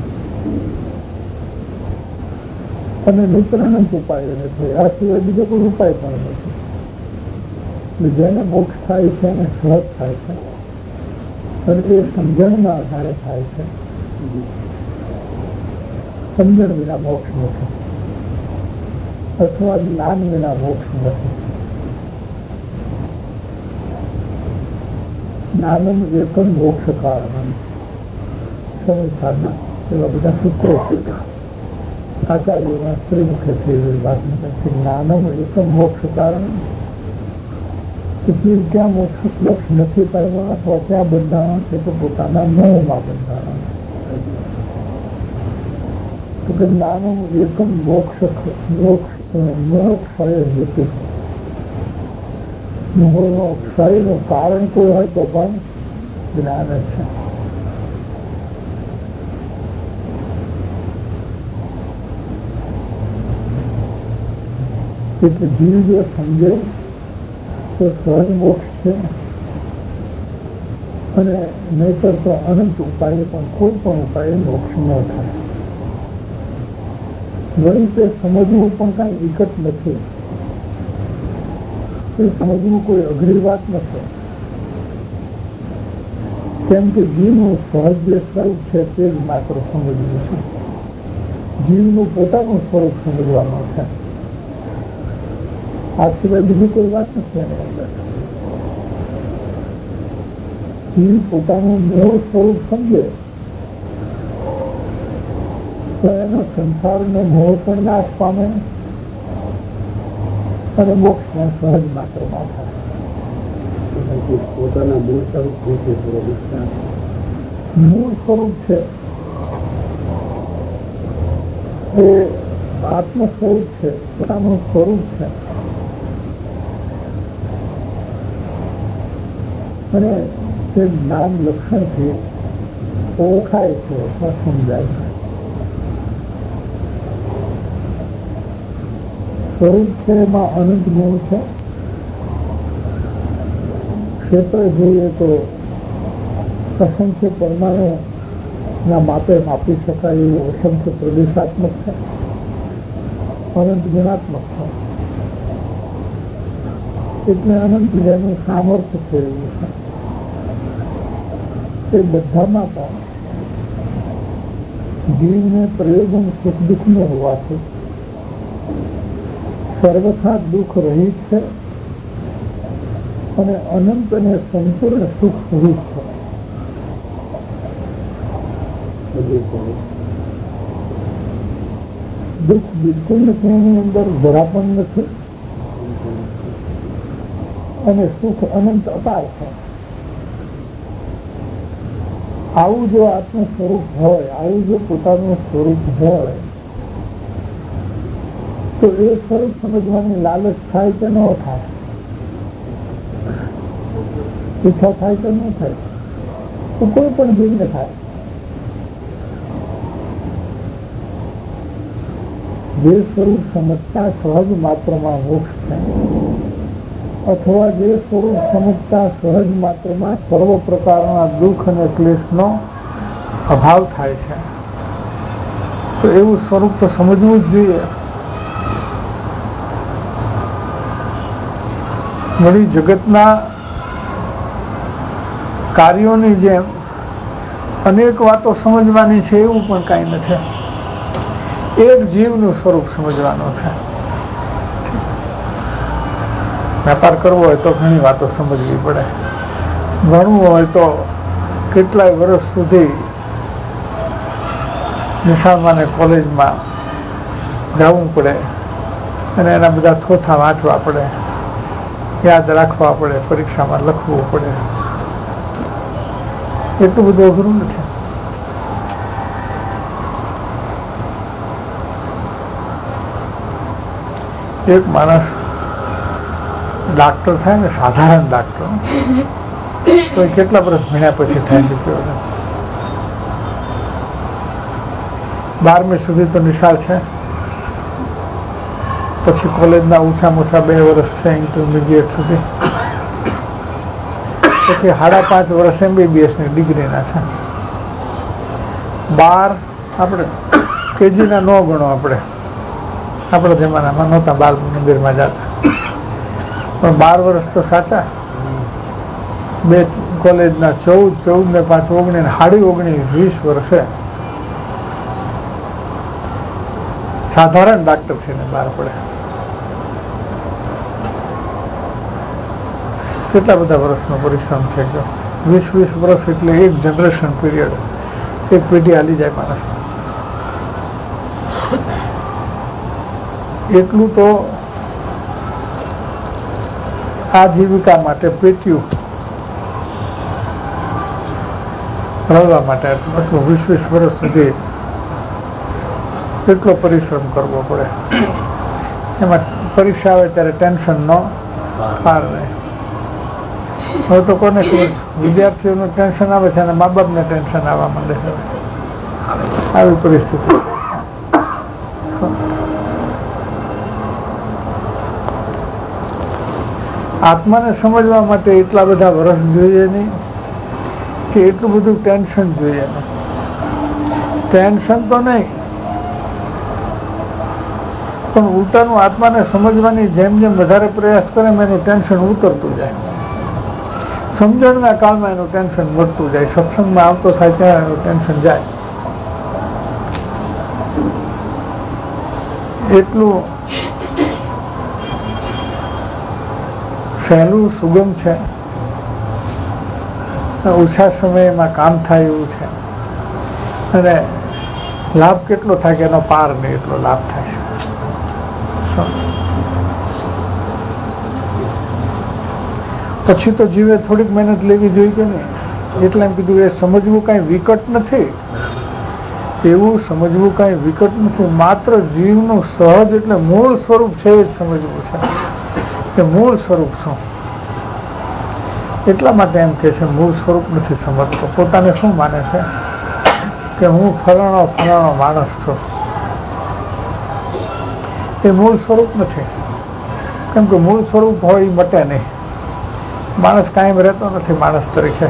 અને નિત્રણ જ ઉપાય નથી. આ સિવાય બીજો કોઈ ઉપાય પણ નથી. જેને મોક્ષ થાય છે અને સહજ થાય છે અને એ સમજણના આધારે થાય છે. સમજણ વિના મોક્ષ નથી અથવા જ્ઞાન વિના મોક્ષ નથી. જ્ઞાનમ એકમ મોક્ષ કારણ સંસારના એવા બધા સૂત્રો આચાર્યોના સ્ત્રી મુખેથી વાત નથી. જ્ઞાનમ એકમ મોક્ષ કારણ એટલે ક્યાં મોક્ષ મોક્ષ નથી પાડવા અથવા ક્યાં બંધાણા છે તો પોતાના મોહમાં બંધાણા. તો કે જ્ઞાનમ એકમ મોક્ષ મોક્ષ મોક્ષ હેતુ ક્ષયનું કારણ કોઈ હોય તો પણ જ્ઞાન જ છે. એટલે જીવ જો સમજે તો સહજ મોક્ષ છે અને નહીતર તો અનંત ઉપાય પણ કોઈ પણ ઉપાય મોક્ષ ન થાય. વળી તે સમજવું પણ કાંઈ વિકટ નથી. એ સમજવું કોઈ અઘરી વાત નથી. કેમ કે જીવનું સહજ જે સ્વરૂપ છે તે જ માત્ર સમજવું છે. જીવનું પોતાનું સ્વરૂપ સમજવાનું છે. આ સિવાય બીજી કોઈ વાત નથી એની અંદર. જીવ પોતાનું મૂળ સ્વરૂપ સમજે તો એનો સંસારનો મોહ પણ નાશ પામે અને મોક્ષને સહજ માત્રમાં થાય. પોતાના મૂળ સ્વરૂપ શું છે? મૂળ સ્વરૂપ છે એ આત્મ સ્વરૂપ છે, પોતાનું સ્વરૂપ છે અને તે જ્ઞાન લક્ષણથી ઓળખાય છે અથવા સમજાય છે. સ્વરૂપ છે એમાં અનંત ગુણ છે. ક્ષેત્ર જોઈએ તો અસંખ્ય પરમાણુ ના માપે માપી શકાય એવું અસંખ્ય પ્રદેશાત્મક છે, અનંત ગુણાત્મક છે. એટલે અનંત જેનું સામર્થ્ય છે એવું છે. એ બધામાં પણ જીવને પ્રયોજન સુખ દુઃખનું હોવાથી સર્વથા દુઃખ રહિત છે અને અનંત અને સંપૂર્ણ સુખ રહિત છે. દુઃખ બિલકુલ નથી એની અંદર, જરા પણ નથી અને સુખ અનંત અપાર છે. આવું જો આત્મ સ્વરૂપ હોય, આવું જો પોતાનું સ્વરૂપ હોય તો એ સ્વરૂપ સમજવાની લાલચ થાય કે ન થાય, ઈચ્છા થાય કે ન થાય, તો કોઈ પણ જીવને થાય. જે સ્વરૂપ સમજતા સહજ માત્રમાં મોક્ષ છે અથવા જે સ્વરૂપ સમજતા સહજ માત્રમાં સર્વ પ્રકારના દુઃખ અને ક્લેશનો અભાવ થાય છે, તો એવું સ્વરૂપ તો સમજવું જ જોઈએ. વળી જગતના કાર્યોની જેમ અનેક વાતો સમજવાની છે એવું પણ કાંઈ નથી. એક જીવનું સ્વરૂપ સમજવાનું છે. વેપાર કરવો હોય તો ઘણી વાતો સમજવી પડે, ભણવું હોય તો કેટલાય વર્ષ સુધી નિશાળમાં ને કોલેજમાં જવું પડે અને એના બધા થોથા વાંચવા પડે, યાદ રાખવા પડે, પરીક્ષામાં લખવું પડે. એટલું બધું અઘરું નથી. એક માણસ ડાક્ટર થાય ને, સાધારણ ડાક્ટર, તો કેટલા વર્ષ ભણ્યા પછી થાય છે? બારમી સુધી તો નિશાળ છે, પછી કોલેજના ઓછામાં ઓછા બે વર્ષ છે ઇન્ટરમીડિયેટ સુધી, પછી સાડા પાંચ વર્ષ એમબીબીએસની ડિગ્રીના છે. બાર આપણે કેજીના નો ગણો, આપણે આપણા જમાનામાં નહોતા બાલ મંદિરમાં જતા, પણ બાર વર્ષ તો સાચા. બે કોલેજના ચૌદ ચૌદ ને પાંચ ઓગણીસ સાડી ઓગણીસ વીસ વર્ષે સાધારણ ડાક્ટર થઈને બહાર પડે. કેટલા બધા વર્ષનો પરિશ્રમ છે. વીસ વીસ વર્ષ એટલે એક જનરેશન પીરિયડ, એક પેઢી હાલી જાય માણસ. એટલું તો આજીવિકા માટે પેટ્યું રળવા માટે આટલું વીસ વીસ વર્ષ સુધી એટલો પરિશ્રમ કરવો પડે. એમાં પરીક્ષા આવે ત્યારે ટેન્શન નો પાર નહીં. હવે તો કોને ખબર, વિદ્યાર્થીઓનું ટેન્શન આવે છે અને મા બાપને ટેન્શન આવવા માંડે છે. આવી પરિસ્થિતિ. આત્માને સમજવા માટે એટલા બધા વર્ષ જોઈએ નહીં કે એટલું બધું ટેન્શન જોઈએ નહીં. ટેન્શન તો નહીં, પણ ઉલટાનું આત્માને સમજવાની જેમ જેમ વધારે પ્રયાસ કરે એમ એનું ટેન્શન ઉતરતું જાય. સમજણના કાળમાં એનું ટેન્શન મળતું જાય, સત્સંગમાં આવતો થાય ત્યાં એનું ટેન્શન જાય. એટલું સહેલું સુગમ છે, ઓછા સમયમાં કામ થાય એવું છે, અને લાભ કેટલો થાય કે એનો પાર નહીં એટલો લાભ થાય છે. પછી તો જીવે થોડીક મહેનત લેવી જોઈએ કે નહીં. એટલે એમ કીધું એ સમજવું કાંઈ વિકટ નથી, એવું સમજવું કાંઈ વિકટ નથી. માત્ર જીવનું સહજ એટલે મૂળ સ્વરૂપ છે એ જ સમજવું છે કે મૂળ સ્વરૂપ શું. એટલા માટે એમ કે છે મૂળ સ્વરૂપ નથી સમજતો. પોતાને શું માને છે કે હું ફલાણો ફલાણો માણસ છું. એ મૂળ સ્વરૂપ નથી, કેમ કે મૂળ સ્વરૂપ હોય એ મટે નહીં. માણસ કાયમ રહેતો નથી માણસ તરીકે,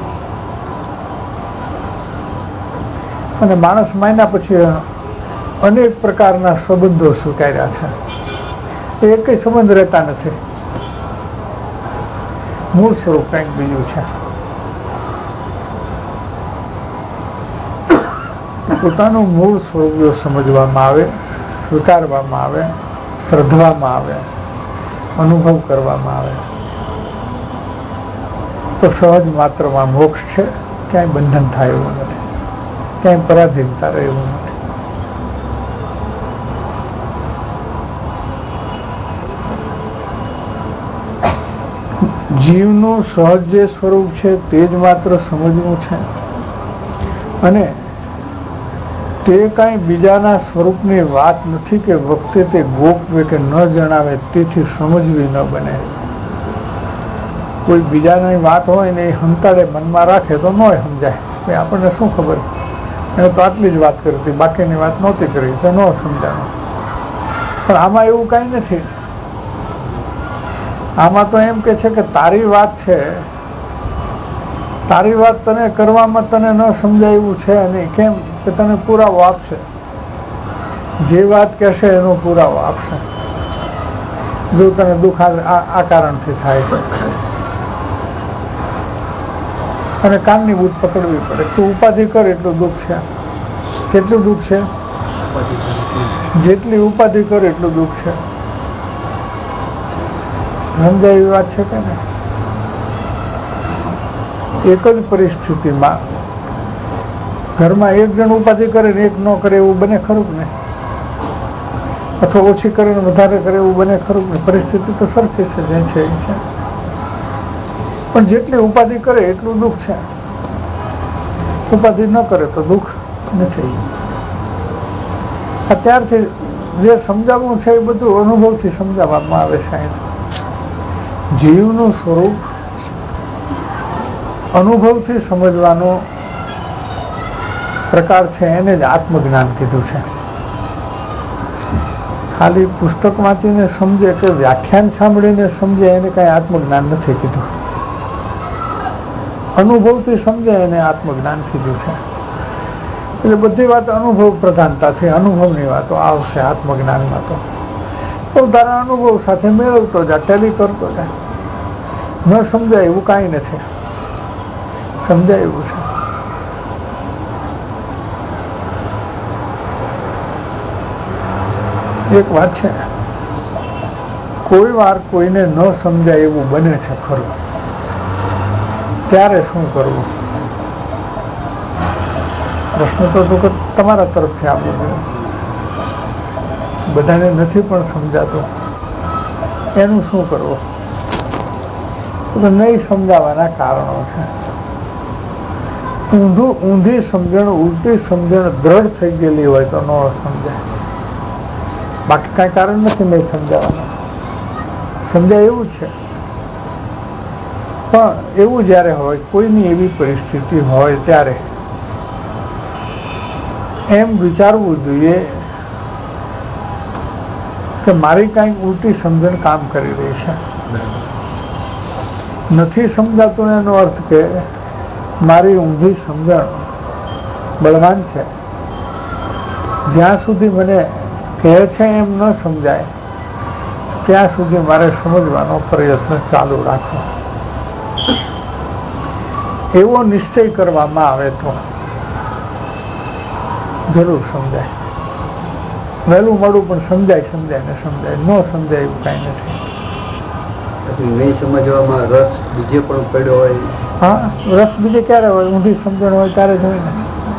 અને માણસ માન્યા પછી અનેક પ્રકારના સંબંધો સ્વીકાર્યા છે. એ કઈ સંબંધ રહેતા નથી. મૂળ સ્વરૂપ કંઈક બીજું છે. પોતાનું મૂળ સ્વરૂપ જો સમજવામાં આવે, સ્વીકારવામાં આવે, શ્રદ્ધવામાં આવે, અનુભવ કરવામાં આવે તો સહજ માત્રમાં મોક્ષ છે. ક્યાંય બંધન થાય એવું નથી, ક્યાંય પરાધીનતા રહે એવું નથી. જીવનું સહજ જે સ્વરૂપ છે તે જ માત્ર સમજવું છે, અને તે કાંઈ બીજાના સ્વરૂપની વાત નથી કે વખતે તે ગોપવે કે ન જણાવે તેથી સમજવી ન બને. કોઈ બીજાની વાત હોય ને એ હંતાડે મનમાં રાખે તો ન સમજાય. આપણને શું ખબર, એને તો આટલી જ વાત કરી હતી, બાકીની વાત નહોતી કરી તો ન સમજાય. પણ આમાં એવું કાંઈ નથી. આમાં તો એમ કે છે કે તારી વાત છે, તારી વાત તને કરવામાં તને ન સમજાય એવું છે નહીં. કેમ કે તને પુરાવો આપશે, જે વાત કહેશે એનો પુરાવો આપશે. જો તને દુઃખ આ કારણથી થાય છે અને કાનની બૂટ પકડવી પડે, તું ઉપાધિ કર એટલું દુઃખ છે. કેટલું દુઃખ છે? જેટલી ઉપાધિ કર એટલું દુઃખ છે. સમજાય એવી વાત છે કે નહીં? એક જ પરિસ્થિતિમાં ઘરમાં એક જણ ઉપાધિ કરે ને એક ન કરે એવું બને ખરું ને? અથવા ઓછી કરે ને વધારે કરે એવું બને ખરું ને? પરિસ્થિતિ તો સરખી છે, જે છે એ છે. પણ જેટલી ઉપાધિ કરે એટલું દુઃખ છે, ઉપાધિ ન કરે તો દુઃખ નથી. અત્યારથી જે સમજાવવું છે એ બધું અનુભવથી સમજાવવામાં આવે છે. જીવનું સ્વરૂપ અનુભવથી સમજવાનો પ્રકાર છે, એને જ આત્મજ્ઞાન કીધું છે. ખાલી પુસ્તક વાંચીને સમજે કે વ્યાખ્યાન સાંભળીને સમજે એને કાંઈ આત્મજ્ઞાન નથી કીધું. અનુભવથી સમજે એને આત્મજ્ઞાન કીધું છે. એટલે બધી વાત અનુભવ પ્રધાનતાથી અનુભવની વાતો આવશે આત્મજ્ઞાનમાં. તો તો તારા અનુભવ સાથે મેળવતો જા, ટેલી કરતો જા. ન સમજાય એવું કાંઈ નથી, સમજાય એવું છે. એક વાત છે, કોઈ વાર કોઈને ન સમજાય એવું બને છે ખરું, ત્યારે શું કરવું? પ્રશ્ન તો તમારા તરફથી આપવો જોઈએ. બધાને નથી પણ સમજાતું, એનું શું કરવું? તો નહીં સમજાવવાના કારણો છે. ઊંધું ઊંધી સમજણ, ઉલટી સમજણ દ્રઢ થઈ ગયેલી હોય તો ન સમજાય. બાકી કાંઈ કારણ નથી નહીં સમજાવવાનું, સમજાય એવું જ છે. પણ એવું જ્યારે હોય, કોઈની એવી પરિસ્થિતિ હોય ત્યારે એમ વિચારવું જોઈએ કે મારી કાંઈક ઉલટી સમજણ કામ કરી રહી છે. નથી સમજાતું એનો અર્થ કે મારી ઊંધી સમજણ બળવાન છે. જ્યાં સુધી મને કહે છે એમ ન સમજાય ત્યાં સુધી મારે સમજવાનો પ્રયત્ન ચાલુ રાખવો. એવો નિશ્ચય કરવામાં આવે તો જરૂર સમજાય. વહેલું મોડું પણ સમજાય, સમજાય ને સમજાય. ન સમજાય એવું કાંઈ નથી. નહીં સમજવામાં રસ બીજે પણ પડ્યો હોય. હા, રસ બીજે ક્યારે હોય? ઊંધી સમજણ હોય ત્યારે જ હોય ને.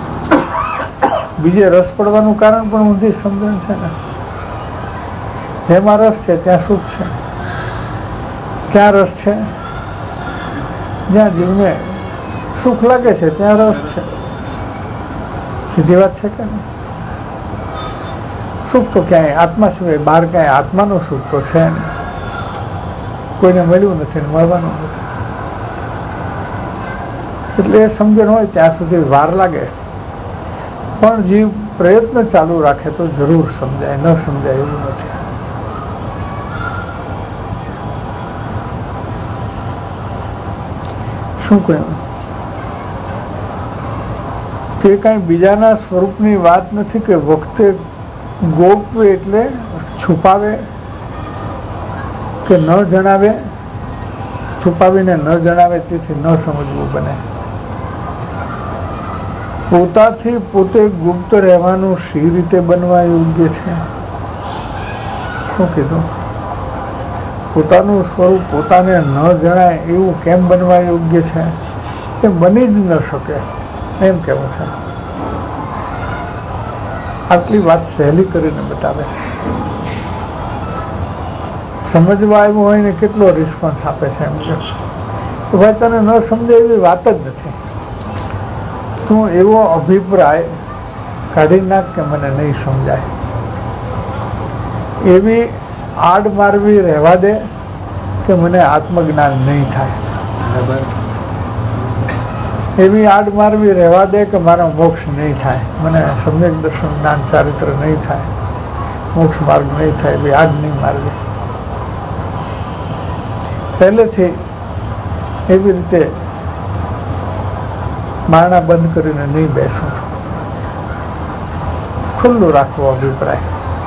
બીજે રસ પડવાનું કારણ પણ ઊંધી સમજણ છે ને. જેમાં રસ છે ત્યાં સુખ છે. ક્યાં રસ છે? જ્યાં જીવને સુખ લાગે છે ત્યાં રસ છે. સીધી વાત છે કે નહીં? સુખ તો ક્યાંય આત્મા સિવાય બહાર ક્યાંય આત્માનું સુખ તો છે નહીં. કોઈને મળ્યું નથી ને મળવાનું નથી. એટલે એ સમજણ હોય ત્યાં સુધી વાર લાગે, પણ જીવ પ્રયત્ન ચાલુ રાખે તો જરૂર સમજાય. ન સમજાય એવું નથી. શું કહ્યું? તે કાંઈ બીજાના સ્વરૂપની વાત નથી કે વખતે ગોપવે એટલે છુપાવે કે ન જણાવે. છુપાવીને ન જણાવે તેથી ન સમજવું બને. પોતાથી પોતે ગુપ્ત રહેવાનું શી રીતે બનવા યોગ્ય છે? શું કીધું? પોતાનું સ્વરૂપ પોતાને ન જણાય એવું કેમ બનવા યોગ્ય છે? એ બની જ ન શકે એમ કેવું છે. આટલી વાત સહેલી કરીને બતાવે છે. સમજવા આવ્યું હોય ને કેટલો રિસ્પોન્સ આપે છે એમ કે ભાઈ તને ન સમજે એવી વાત જ નથી. તું એવો અભિપ્રાય કાઢી નાખ કે મને નહીં સમજાય. એવી આડ મારવી રહેવા દે કે મને આત્મજ્ઞાન નહીં થાય. બરાબર. એવી આડ મારવી રહેવા દે કે મારો મોક્ષ નહીં થાય, મને સમ્યક દર્શન જ્ઞાન ચારિત્ર નહીં થાય, મોક્ષ માર્ગ નહીં થાય. એવી આડ નહીં મારવી. પહેલેથી એવી રીતે મારણા બંધ કરીને નહીં બેસું. ખુલ્લું રાખવો અભિપ્રાય.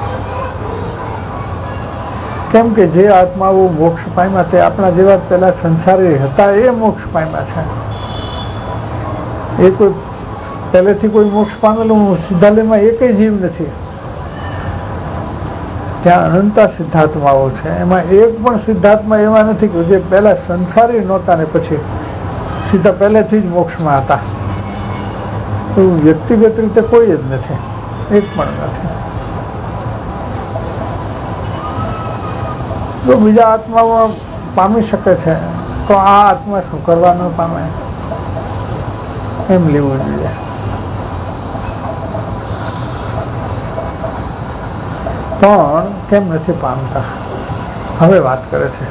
કેમ કે જે આત્માઓ મોક્ષ પામ્યા તે આપણા જેવા પેલા સંસારી હતા એ મોક્ષ પામ્યા છે. એ કોઈ પહેલેથી કોઈ મોક્ષ પામેલું સિદ્ધાલયમાં એકેય જીવ નથી. ત્યાં અનંતા સિદ્ધાત્માઓ છે. એમાં એક પણ સિદ્ધાત્મા એવા નથી કે જે પહેલા સંસારી નહોતા ને પછી સીધા પહેલેથી જ મોક્ષમાં હતા. એવું વ્યક્તિગત રીતે કોઈ જ નથી, એક પણ નથી. જો બીજા આત્માઓ પામી શકે છે તો આ આત્મા શું કરવા ન પામે એમ લેવું જોઈએ. પણ કેમ નથી પામતા? હવે વાત કરે છે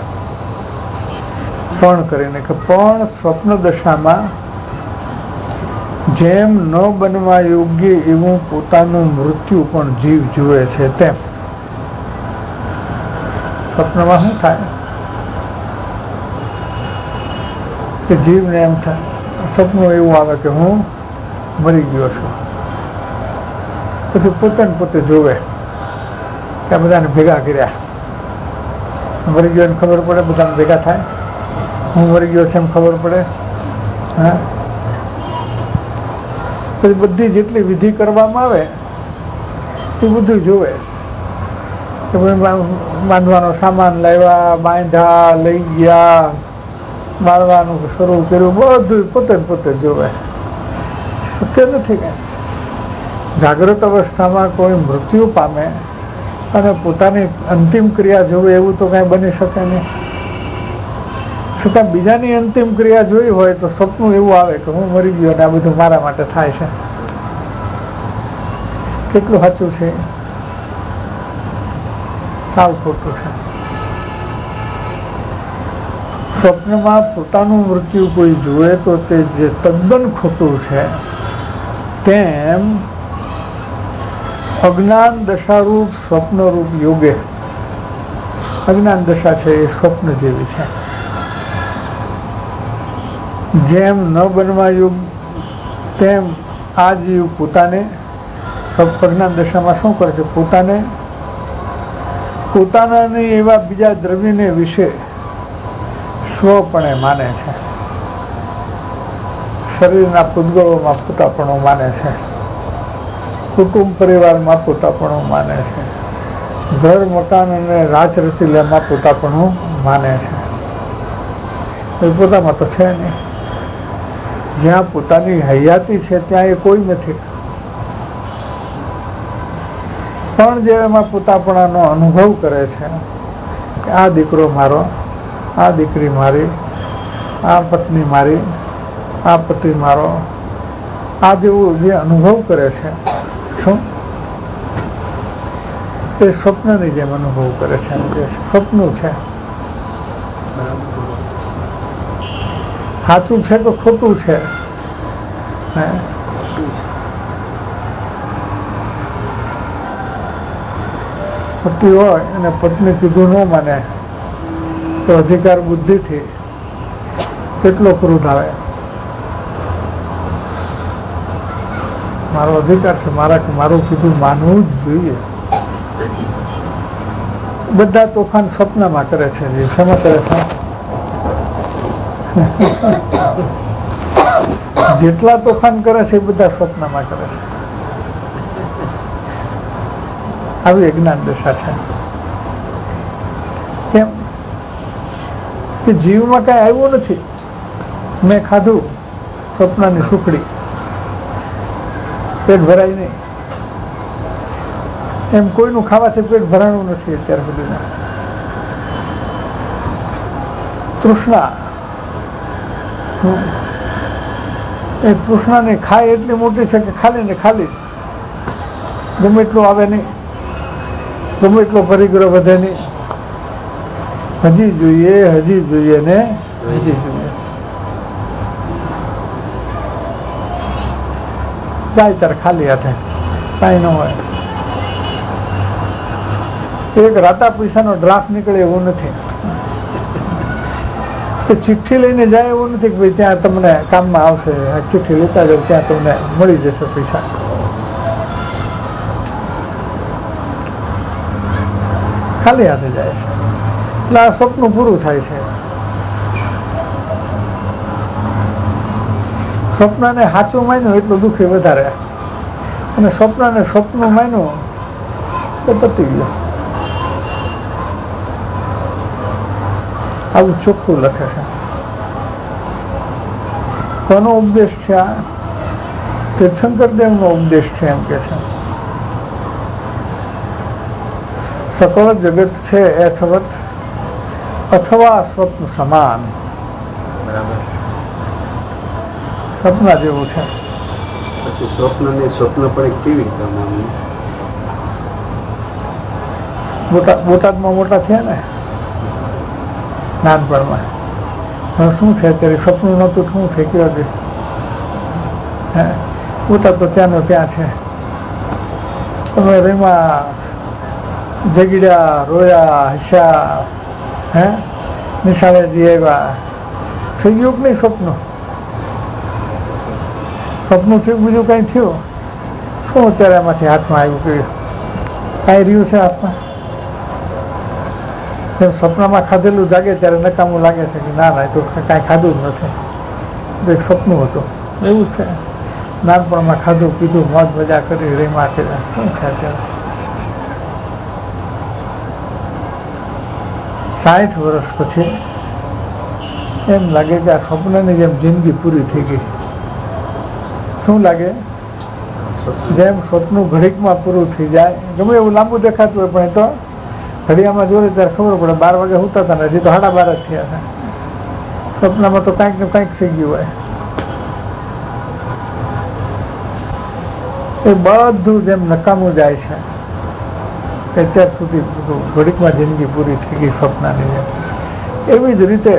પણ કરીને કે પણ સ્વપ્ન દશામાં જેમ ન બનવા યોગ્ય એવું પોતાનું મૃત્યુ પણ જીવ જુએ છે તેમ સ્વપ્નમાં શું થાય કે જીવને એમ થાય સપનું એવું આવે કે હું મરી ગયો છું. પછી પોતે ને પોતે જોવે કે આ બધાને ભેગા કર્યા, મરી ગયો ખબર પડે, બધાને ભેગા થાય, હું મરી ગયો છે એમ ખબર પડે. હા, પછી બધી જેટલી વિધિ કરવામાં આવે એ બધું જોવે કે બાંધવાનો સામાન લાવ્યા, બાંધ્યા, લઈ ગયા, બાળવાનું શરૂ કર્યું, બધું પોતે પોતે જોવે. શક્ય નથી કે જાગ્રત અવસ્થામાં કોઈ મૃત્યુ પામે અને પોતાની અંતિમ ક્રિયા જોવે એવું તો કાંઈ બની શકે નહીં. છતાં બીજાની અંતિમ ક્રિયા જોઈ હોય તો સપનું એવું આવે કે હું મરી ગયો અને આ બધું મારા માટે થાય છે. કેટલું સાચું છે, સાવ ખોટું છે. સ્વપ્નમાં પોતાનું મૃત્યુ કોઈ જુએ તો તે જે તદ્દન ખોટું છે, તેમ અજ્ઞાન દશારૂપ સ્વપ્નરૂપ યોગે, અજ્ઞાન દશા છે એ સ્વપ્ન જેવી છે. જેમ ન બનવા યોગ તેમ આ જીવ પોતાને અજ્ઞાન દશામાં શું કરે છે, પોતાને પોતાના એવા બીજા દ્રવ્યને વિશે સ્વપણે માને છે. શરીરના પૂતગળોમાં પોતાપણું માને છે, કુટુંબ પરિવારમાં પોતાપણું માને છે, ઘર મકાન અને રાજ રચીલામાં પોતાપણું માને છે. એ પોતામાં તો છે નહીં. જ્યાં પોતાની હયાતી છે ત્યાં એ કોઈ નથી. પણ જે એમાં પોતાપણાનો અનુભવ કરે છે કે આ દીકરો મારો, આ દીકરી મારી, આ પત્ની મારી, આ પતિ મારો, આ જેવું જે અનુભવ કરે છે, શું એ સ્વપ્નની જેમ અનુભવ કરે છે. સ્વપ્નું છે, સાચું છે તો ખોટું છે. પતિ હોય અને પત્ની કીધું ન માને તો અધિકાર બુદ્ધિથી કેટલો ક્રોધ આવે. મારો અધિકાર છે, મારા મારું કીધું માનવું જ જોઈએ. બધા તોફાન સ્વપ્નમાં કરે છે. જે શેમાં કરે છે? જેટલા તોફાન કરે છે એ બધા સ્વપ્નમાં કરે છે. આવી અજ્ઞાન દશા છે. કેમ કે જીવમાં કઈ આવ્યું નથી. મેં ખાધું સ્વપ્નની સુખડી, પેટ ભરાય નહીં. એમ કોઈનું ખાવાથી પેટ ભરાણું નથી અત્યાર સુધીમાં. તૃષ્ણા, એ તૃષ્ણાની ખાય એટલી મોટી છે કે ખાલી ને ખાલી ગમે એટલું આવે નહીં, ગમે એટલો પરિગ્રહ વધે નહીં. હજી જોઈએ, હજી જોઈએ ને હજી જોઈએ. જાય ત્યારે ખાલી હાથે કાંઈ ન હોય. એક રાતા પૈસાનો ડ્રાફ્ટ નીકળે એવું નથી. કે ચિઠ્ઠી લઈને જાય એવું નથી કે ભાઈ ત્યાં તમને કામમાં આવશે, ચિઠ્ઠી લેતા જાવ ત્યાં તમને મળી જશે પૈસા. ખાલી હાથે જાય છે. એટલે આ સ્વપ્ન પૂરું થાય છે. સ્વપ્નને સાચું માન્યું એટલું દુઃખી વધારે, અને સ્વપ્નને સ્વપ્ન માન્યું તો પતી ગયું. આવું ચોખ્ખું લખે છે. કોનો ઉપદેશ છે આ? તીર્થંકર દેવનો ઉપદેશ છે એમ કે છે. સકળ જગત છે યથવત અથવા સ્વપ્ન સમાન. સપના જેવું છે. પછી સ્વપ્ન ને સ્વપ્ન પણ કેવી રીતે માનવું? બોટાદમાં મોટા થયા ને નાનપણમાં. હવે શું છે અત્યારે સપનું નહોતું, શું છે કયો દે. હે, બોટાદ તો ત્યાંનો ત્યાં છે. તમે એમાં જગડ્યા, રોયા, હસ્યા, હે નિશાળે જઈ આવ્યા. થઈ ગયું કે નહીં સ્વપ્ન? સપનું થયું બીજું કંઈ થયું શું અત્યારે એમાંથી હાથમાં આવ્યું કે કાંઈ રહ્યું છે હાથમાં? એમ સપનામાં ખાધેલું જાગે ત્યારે નકામું લાગે છે કે ના ના તો કાંઈ ખાધું જ નથી, એક સપનું હતું. એવું છે નાનપણમાં ખાધું પીધું મોજ મજા કરી રેમાં કર્યા, શું છે અત્યારે? સાઠ વર્ષ પછી એમ લાગે કે આ સ્વપ્નની જેમ જિંદગી પૂરી થઈ ગઈ. શું લાગે? જેમ સ્વપ્નું ઘડીકમાં પૂરું થઈ જાય, ગમે એવું લાંબુ દેખાતું હોય પણ એ તો ઘડિયામાં જોડે ત્યારે ખબર પડે બાર વાગે સુતા હતા ને હજી તો સાડા બાર જ થયા હતા. સપનામાં તો કાંઈક ને કાંઈક થઈ ગયું હોય. એ બધું જેમ નકામું જાય છે કે અત્યાર સુધી ઘડીકમાં જિંદગી પૂરી થઈ ગઈ સ્વપ્નાની જેમ, એવી જ રીતે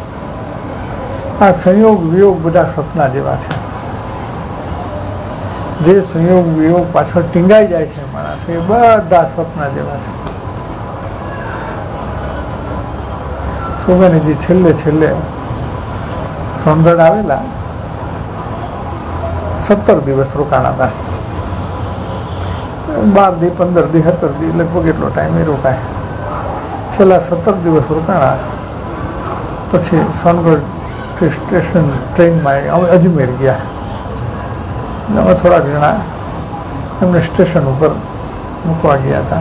આ સંયોગ વિયોગ બધા સપના જેવા છે. જે સંયોગ વિયોગ પાછળ ટીંગાઈ જાય છે માણસ, એ બધા સપના જેવા છે. સોગાનીજી છેલ્લે છેલ્લે સોનગઢ આવેલા, સત્તર દિવસ રોકાણા હતા. બાર દી પંદર દી સત્તર દી લગભગ એટલો ટાઈમ એ રોકાય. છેલ્લા સત્તર દિવસ રોકાણા પછી સોનગઢ સ્ટેશન ટ્રેનમાં અમે અજમેર ગયા. અમે થોડાક જણા એમને સ્ટેશન ઉપર મૂકવા ગયા હતા.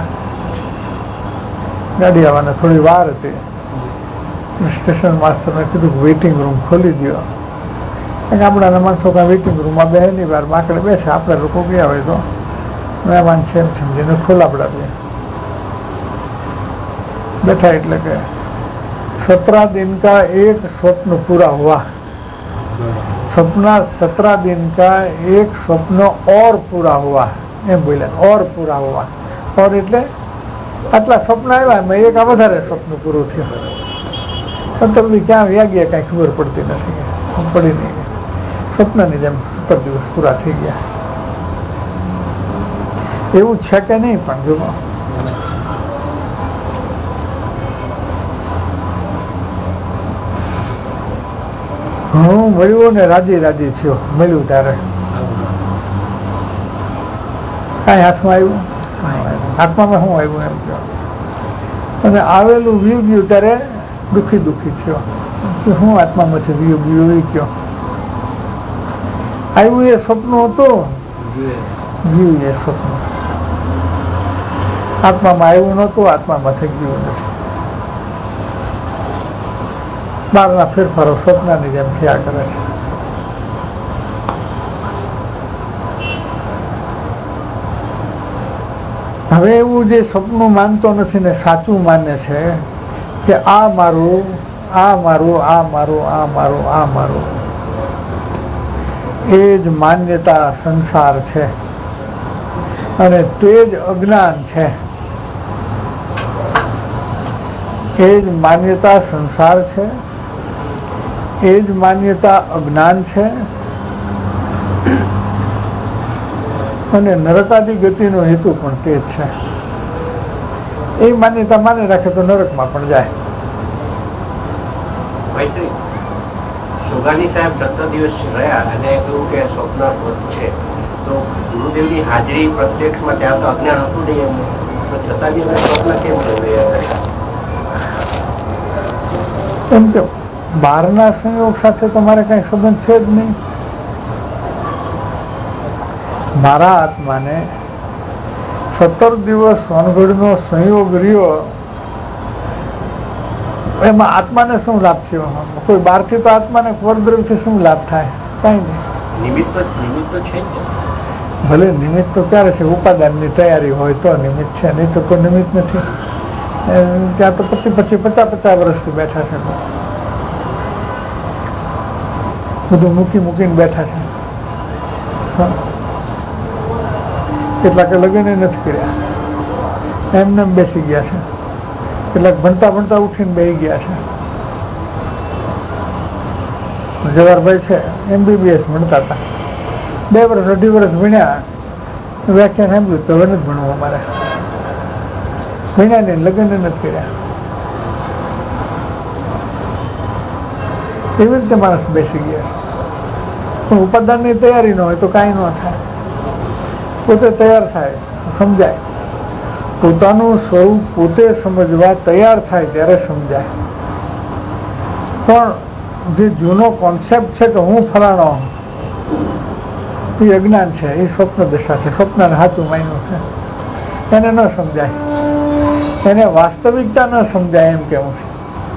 ગાડી આવવાને થોડી વાર હતી. સ્ટેશન માસ્ટરને કીધું કે વેઇટિંગ રૂમ ખોલી દો. આપણાના માણસો કાંઈ વેઇટિંગ રૂમમાં બે ની વાર માકડે બેસે, આપણે લોકો ગયા હોય તો મહેમાન છે એમ સમજીને ખોલાવડાવીએ. बैठा એટલે કે सत्रह दिन का एक स्वप्न पूरा हुआ, सपना सत्रह दिन का एक स्वप्न और पूरा हुआ एम बोला, और पूरा हुआ. और એટલે આટલા સ્વપ્ન આવ્યા મેં એક આ વધારે સ્વપ્ન પૂરું થયું. સત્તર દી ક્યાં વ્યા ગયા કાંઈ ખબર પડતી નથી, પડી નહીં. સ્વપ્નની જેમ સત્તર દિવસ પૂરા થઈ ગયા. એવું છે કે નહીં? પણ જો હું મળ્યું ને રાજી રાજી થયો, મળ્યું ત્યારે કાંઈ હાથમાં આવ્યું? હાથમાં શું આવ્યું એમ કહો. અને આવેલું વ્યુ ગયું ત્યારે દુઃખી દુઃખી થયો કે હું આત્મામાંથી વ્યુ ગયું એ કયો. આવ્યું એ સ્વપ્ન હતું, ગયું એ સ્વપ્ન. આત્મામાં આવ્યું નહોતું, આત્મામાંથી ગયું નથી. બહારના ફેરફારો સ્વપ્નની જેમ થયા કરે છે. હવે એવું જે સપનું માનતો નથી ને સાચું માને છે કે આ મારું, આ મારું, આ મારું, આ મારું, આ મારું, એ જ માન્યતા સંસાર છે અને તે જ અજ્ઞાન છે. એ જ માન્યતા સંસાર છે, એ જ માન્યતા અજ્ઞાન છે અને નરકાદી ગતિનો હેતુ પણ તે જ છે. એ માન્યતા માને રાખે તો નરકમાં પણ જાય. સોગાની સાહેબ સત્તર દિવસ રહ્યા અને કહ્યું કે સ્વપ્ન છે તો ગુરુદેવની હાજરી પ્રત્યક્ષમાં ત્યાં તો અજ્ઞાન હતું નહીં એમને, તો છતાં બી એમને સ્વપ્ન કેમ થયું? એમ કે બહારના સંયોગ સાથે તમારે કઈ સંબંધ છે જ નહીં. મારા આત્માને સત્તર દિવસ સોનગઢનો સંયોગ રહ્યો, એમાં આત્માને શું લાભ થયો? કોઈ બહારથી તો આત્માને પરદ્રવ્યથી શું લાભ થાય? કઈ નહીં. નિમિત્ત નિમિત્ત તો છે જ. ભલે નિમિત્ત તો ક્યારે છે? ઉપાદાનની તૈયારી હોય તો નિમિત્ત છે, નહીં તો તો નિમિત્ત નથી. ત્યાં તો પછી પછી પચાસ પચાસ વર્ષથી બેઠા છે, બધું મૂકી મૂકીને બેઠા છે. કેટલાક લગ્ન નથી કર્યા, એમને એમ બેસી ગયા છે. કેટલાક ભણતા ભણતા ઉઠીને બેસી ગયા છે. જવાહરભાઈ છે એમબીબીએસ ભણતા હતા, બે વર્ષ અઢી વર્ષ ભણ્યા, વ્યાખ્યાન સાંભળ્યું તો હવે નથી ભણવું અમારે. ભણ્યા ને લગ્ન નથી કર્યા. એવી રીતે માણસ બેસી ગયા છે. પણ ઉપાદાનની તૈયારી ન હોય તો કાંઈ ન થાય. પોતે તૈયાર થાય સમજાય. પોતાનું સ્વરૂપ પોતે સમજવા તૈયાર થાય ત્યારે સમજાય. પણ જે જૂનો કોન્સેપ્ટ છે કે હું ફલાણો, એ અજ્ઞાન છે, એ સ્વપ્ન દશા છે, સ્વપ્નને સાચું માન્યું છે, એને ન સમજાય, એને વાસ્તવિકતા ન સમજાય એમ કેવું છે.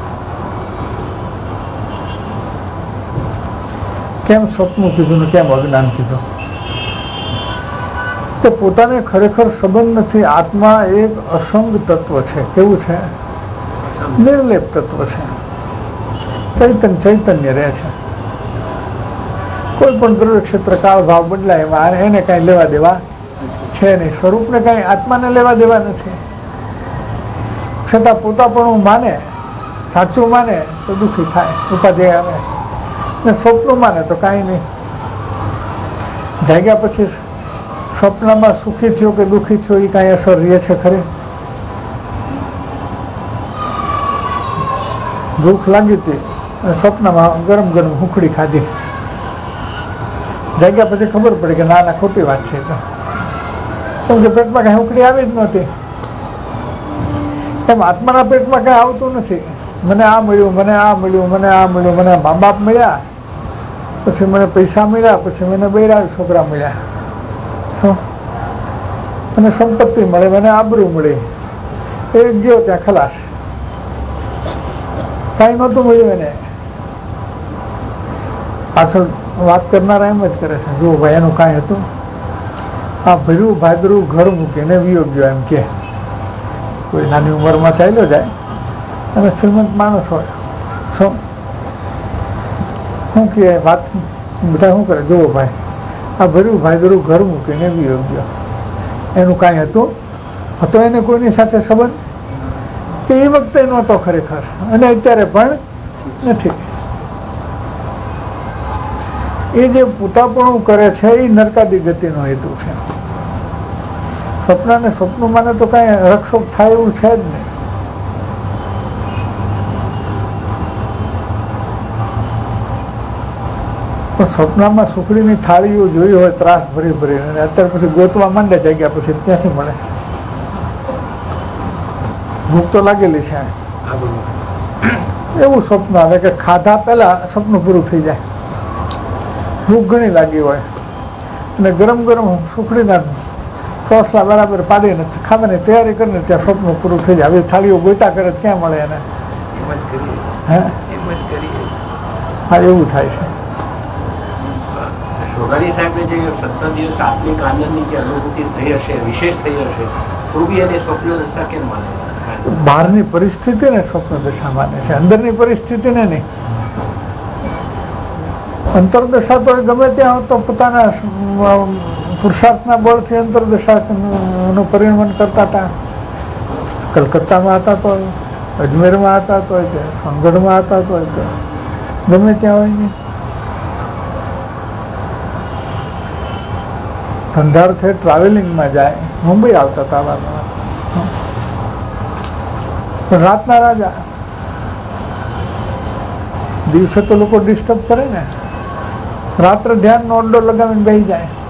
કેમ સ્વપ્ન કીધું ને કેમ અજ્ઞાન કીધું? કે પોતાને ખરેખર સંબંધ નથી. આત્મા એક અસંગ તત્વ છે. કેવું છે? નિર્લેપ તત્વ છે. ચૈતન્ય ચૈતન્ય રહે છે. કોઈ પણ દ્રવ્ય ક્ષેત્ર કાળ ભાવ બદલાય એમાં એને કઈ લેવા દેવા છે નહીં. સ્વરૂપને કઈ આત્માને લેવા દેવા નથી. છતાં પોતાપણું માને, સાચું માને તો દુઃખી થાય, ઉપાધિ આવે. ને સ્વપ્ન માને તો કાંઈ નહીં. જાગ્યા પછી સ્વપ્નમાં સુખી થયો કે દુઃખી થયો એ કાંઈ અસર રહે છે ખરી? ભૂખ લાગી હતી સ્વપ્નમાં ગરમ ગરમ હુંખડી ખાધી. જાગ્યા પછી ખબર પડી કે ના ના ખોટી વાત છે. તો કેમ કે પેટમાં કઈ હુંખડી આવી જ નહોતી. એમ આત્માના પેટમાં કઈ આવતું નથી. મને આ મળ્યું, મને આ મળ્યું, મને આ મળ્યું, મને મા બાપ મળ્યા, પછી મને પૈસા મળ્યા, પછી મને બૈરા છોકરા મળ્યા, શું મને સંપત્તિ મળે, મને આબરૂ મળી, એ ગયો ત્યાં ખલાસ. કઈ નહોતું મળ્યું એને. પાછળ વાત કરનારા એમ જ કરે છે, જો ભાઈ એનું કાંઈ હતું, આ ભર્યું ભાદરું ઘર મૂકીને વિયો ગયો એમ કે. કોઈ નાની ઉંમરમાં ચાલ્યો જાય અને શ્રીમંત માણસ હોય, શું શું કે વાત બધા શું કરે? જુઓ ભાઈ, આ ભર્યું ભાદરું ઘર મૂકીને વિયો ગયો. એનું કાંઈ હતું? હતો એને કોઈની સાથે સંબંધ? કે એ વખતે નહોતો ખરેખર, અને અત્યારે પણ નથી. એ જે પોતાપણું કરે છે એ નરકાદી ગતિનો હેતુ છે. સ્વપ્ન ને સ્વપ્ન માને તો કઈ રક્ષોપ થાય એવું છે જ નહીં. પણ સ્વપ્નમાં સુખડીની થાળીઓ જોઈ હોય ત્રાસ ભરી ભરી, અને અત્યારે પછી ગોતવા માંડે જગ્યા પછી ક્યાંથી મળે? ભૂખ તો લાગેલી છે. એવું સ્વપ્ન આવે કે ખાધા પહેલા સપનું પૂરું થઈ જાય. ભૂખ ઘણી લાગી હોય અને ગરમ ગરમ સુખડીના ચોસલા બરાબર પાડીને ખાવાની તૈયારી કરીને ત્યાં સ્વપ્ન પૂરું થઈ જાય. હવે થાળીઓ ગોતા કરે ક્યાં મળે એને? હે હા, એવું થાય છે. શોભાની સાહેબને જે સત્તર દિવસ આત્મિક આનંદની જે અનુભૂતિ થઈ હશે, વિશેષ થઈ હશે, તો બી એને સ્વપ્ન દશા કેમ માને? બહારની પરિસ્થિતિને સ્વપ્ન દશા માને છે, અંદરની પરિસ્થિતિને નહીં. અંતરદશા તો ગમે ત્યાં તો પોતાના પુરુષાર્થના બળથી અંતરદશાનું પરિણમન કરતા હતા. કલકત્તામાં હતા તો, અજમેરમાં હતા તો, સોનગઢમાં હતા તો, ગમે ત્યાં હોય નહીં. ધંધાર્થે ટ્રાવેલિંગમાં જાય, મુંબઈ આવતા હતા. પણ રાતના રાજા, દિવસે તો લોકો ડિસ્ટર્બ કરે ને, રાત્રે ધ્યાનનો અડ્ડો લગાવીને બેસી જાય.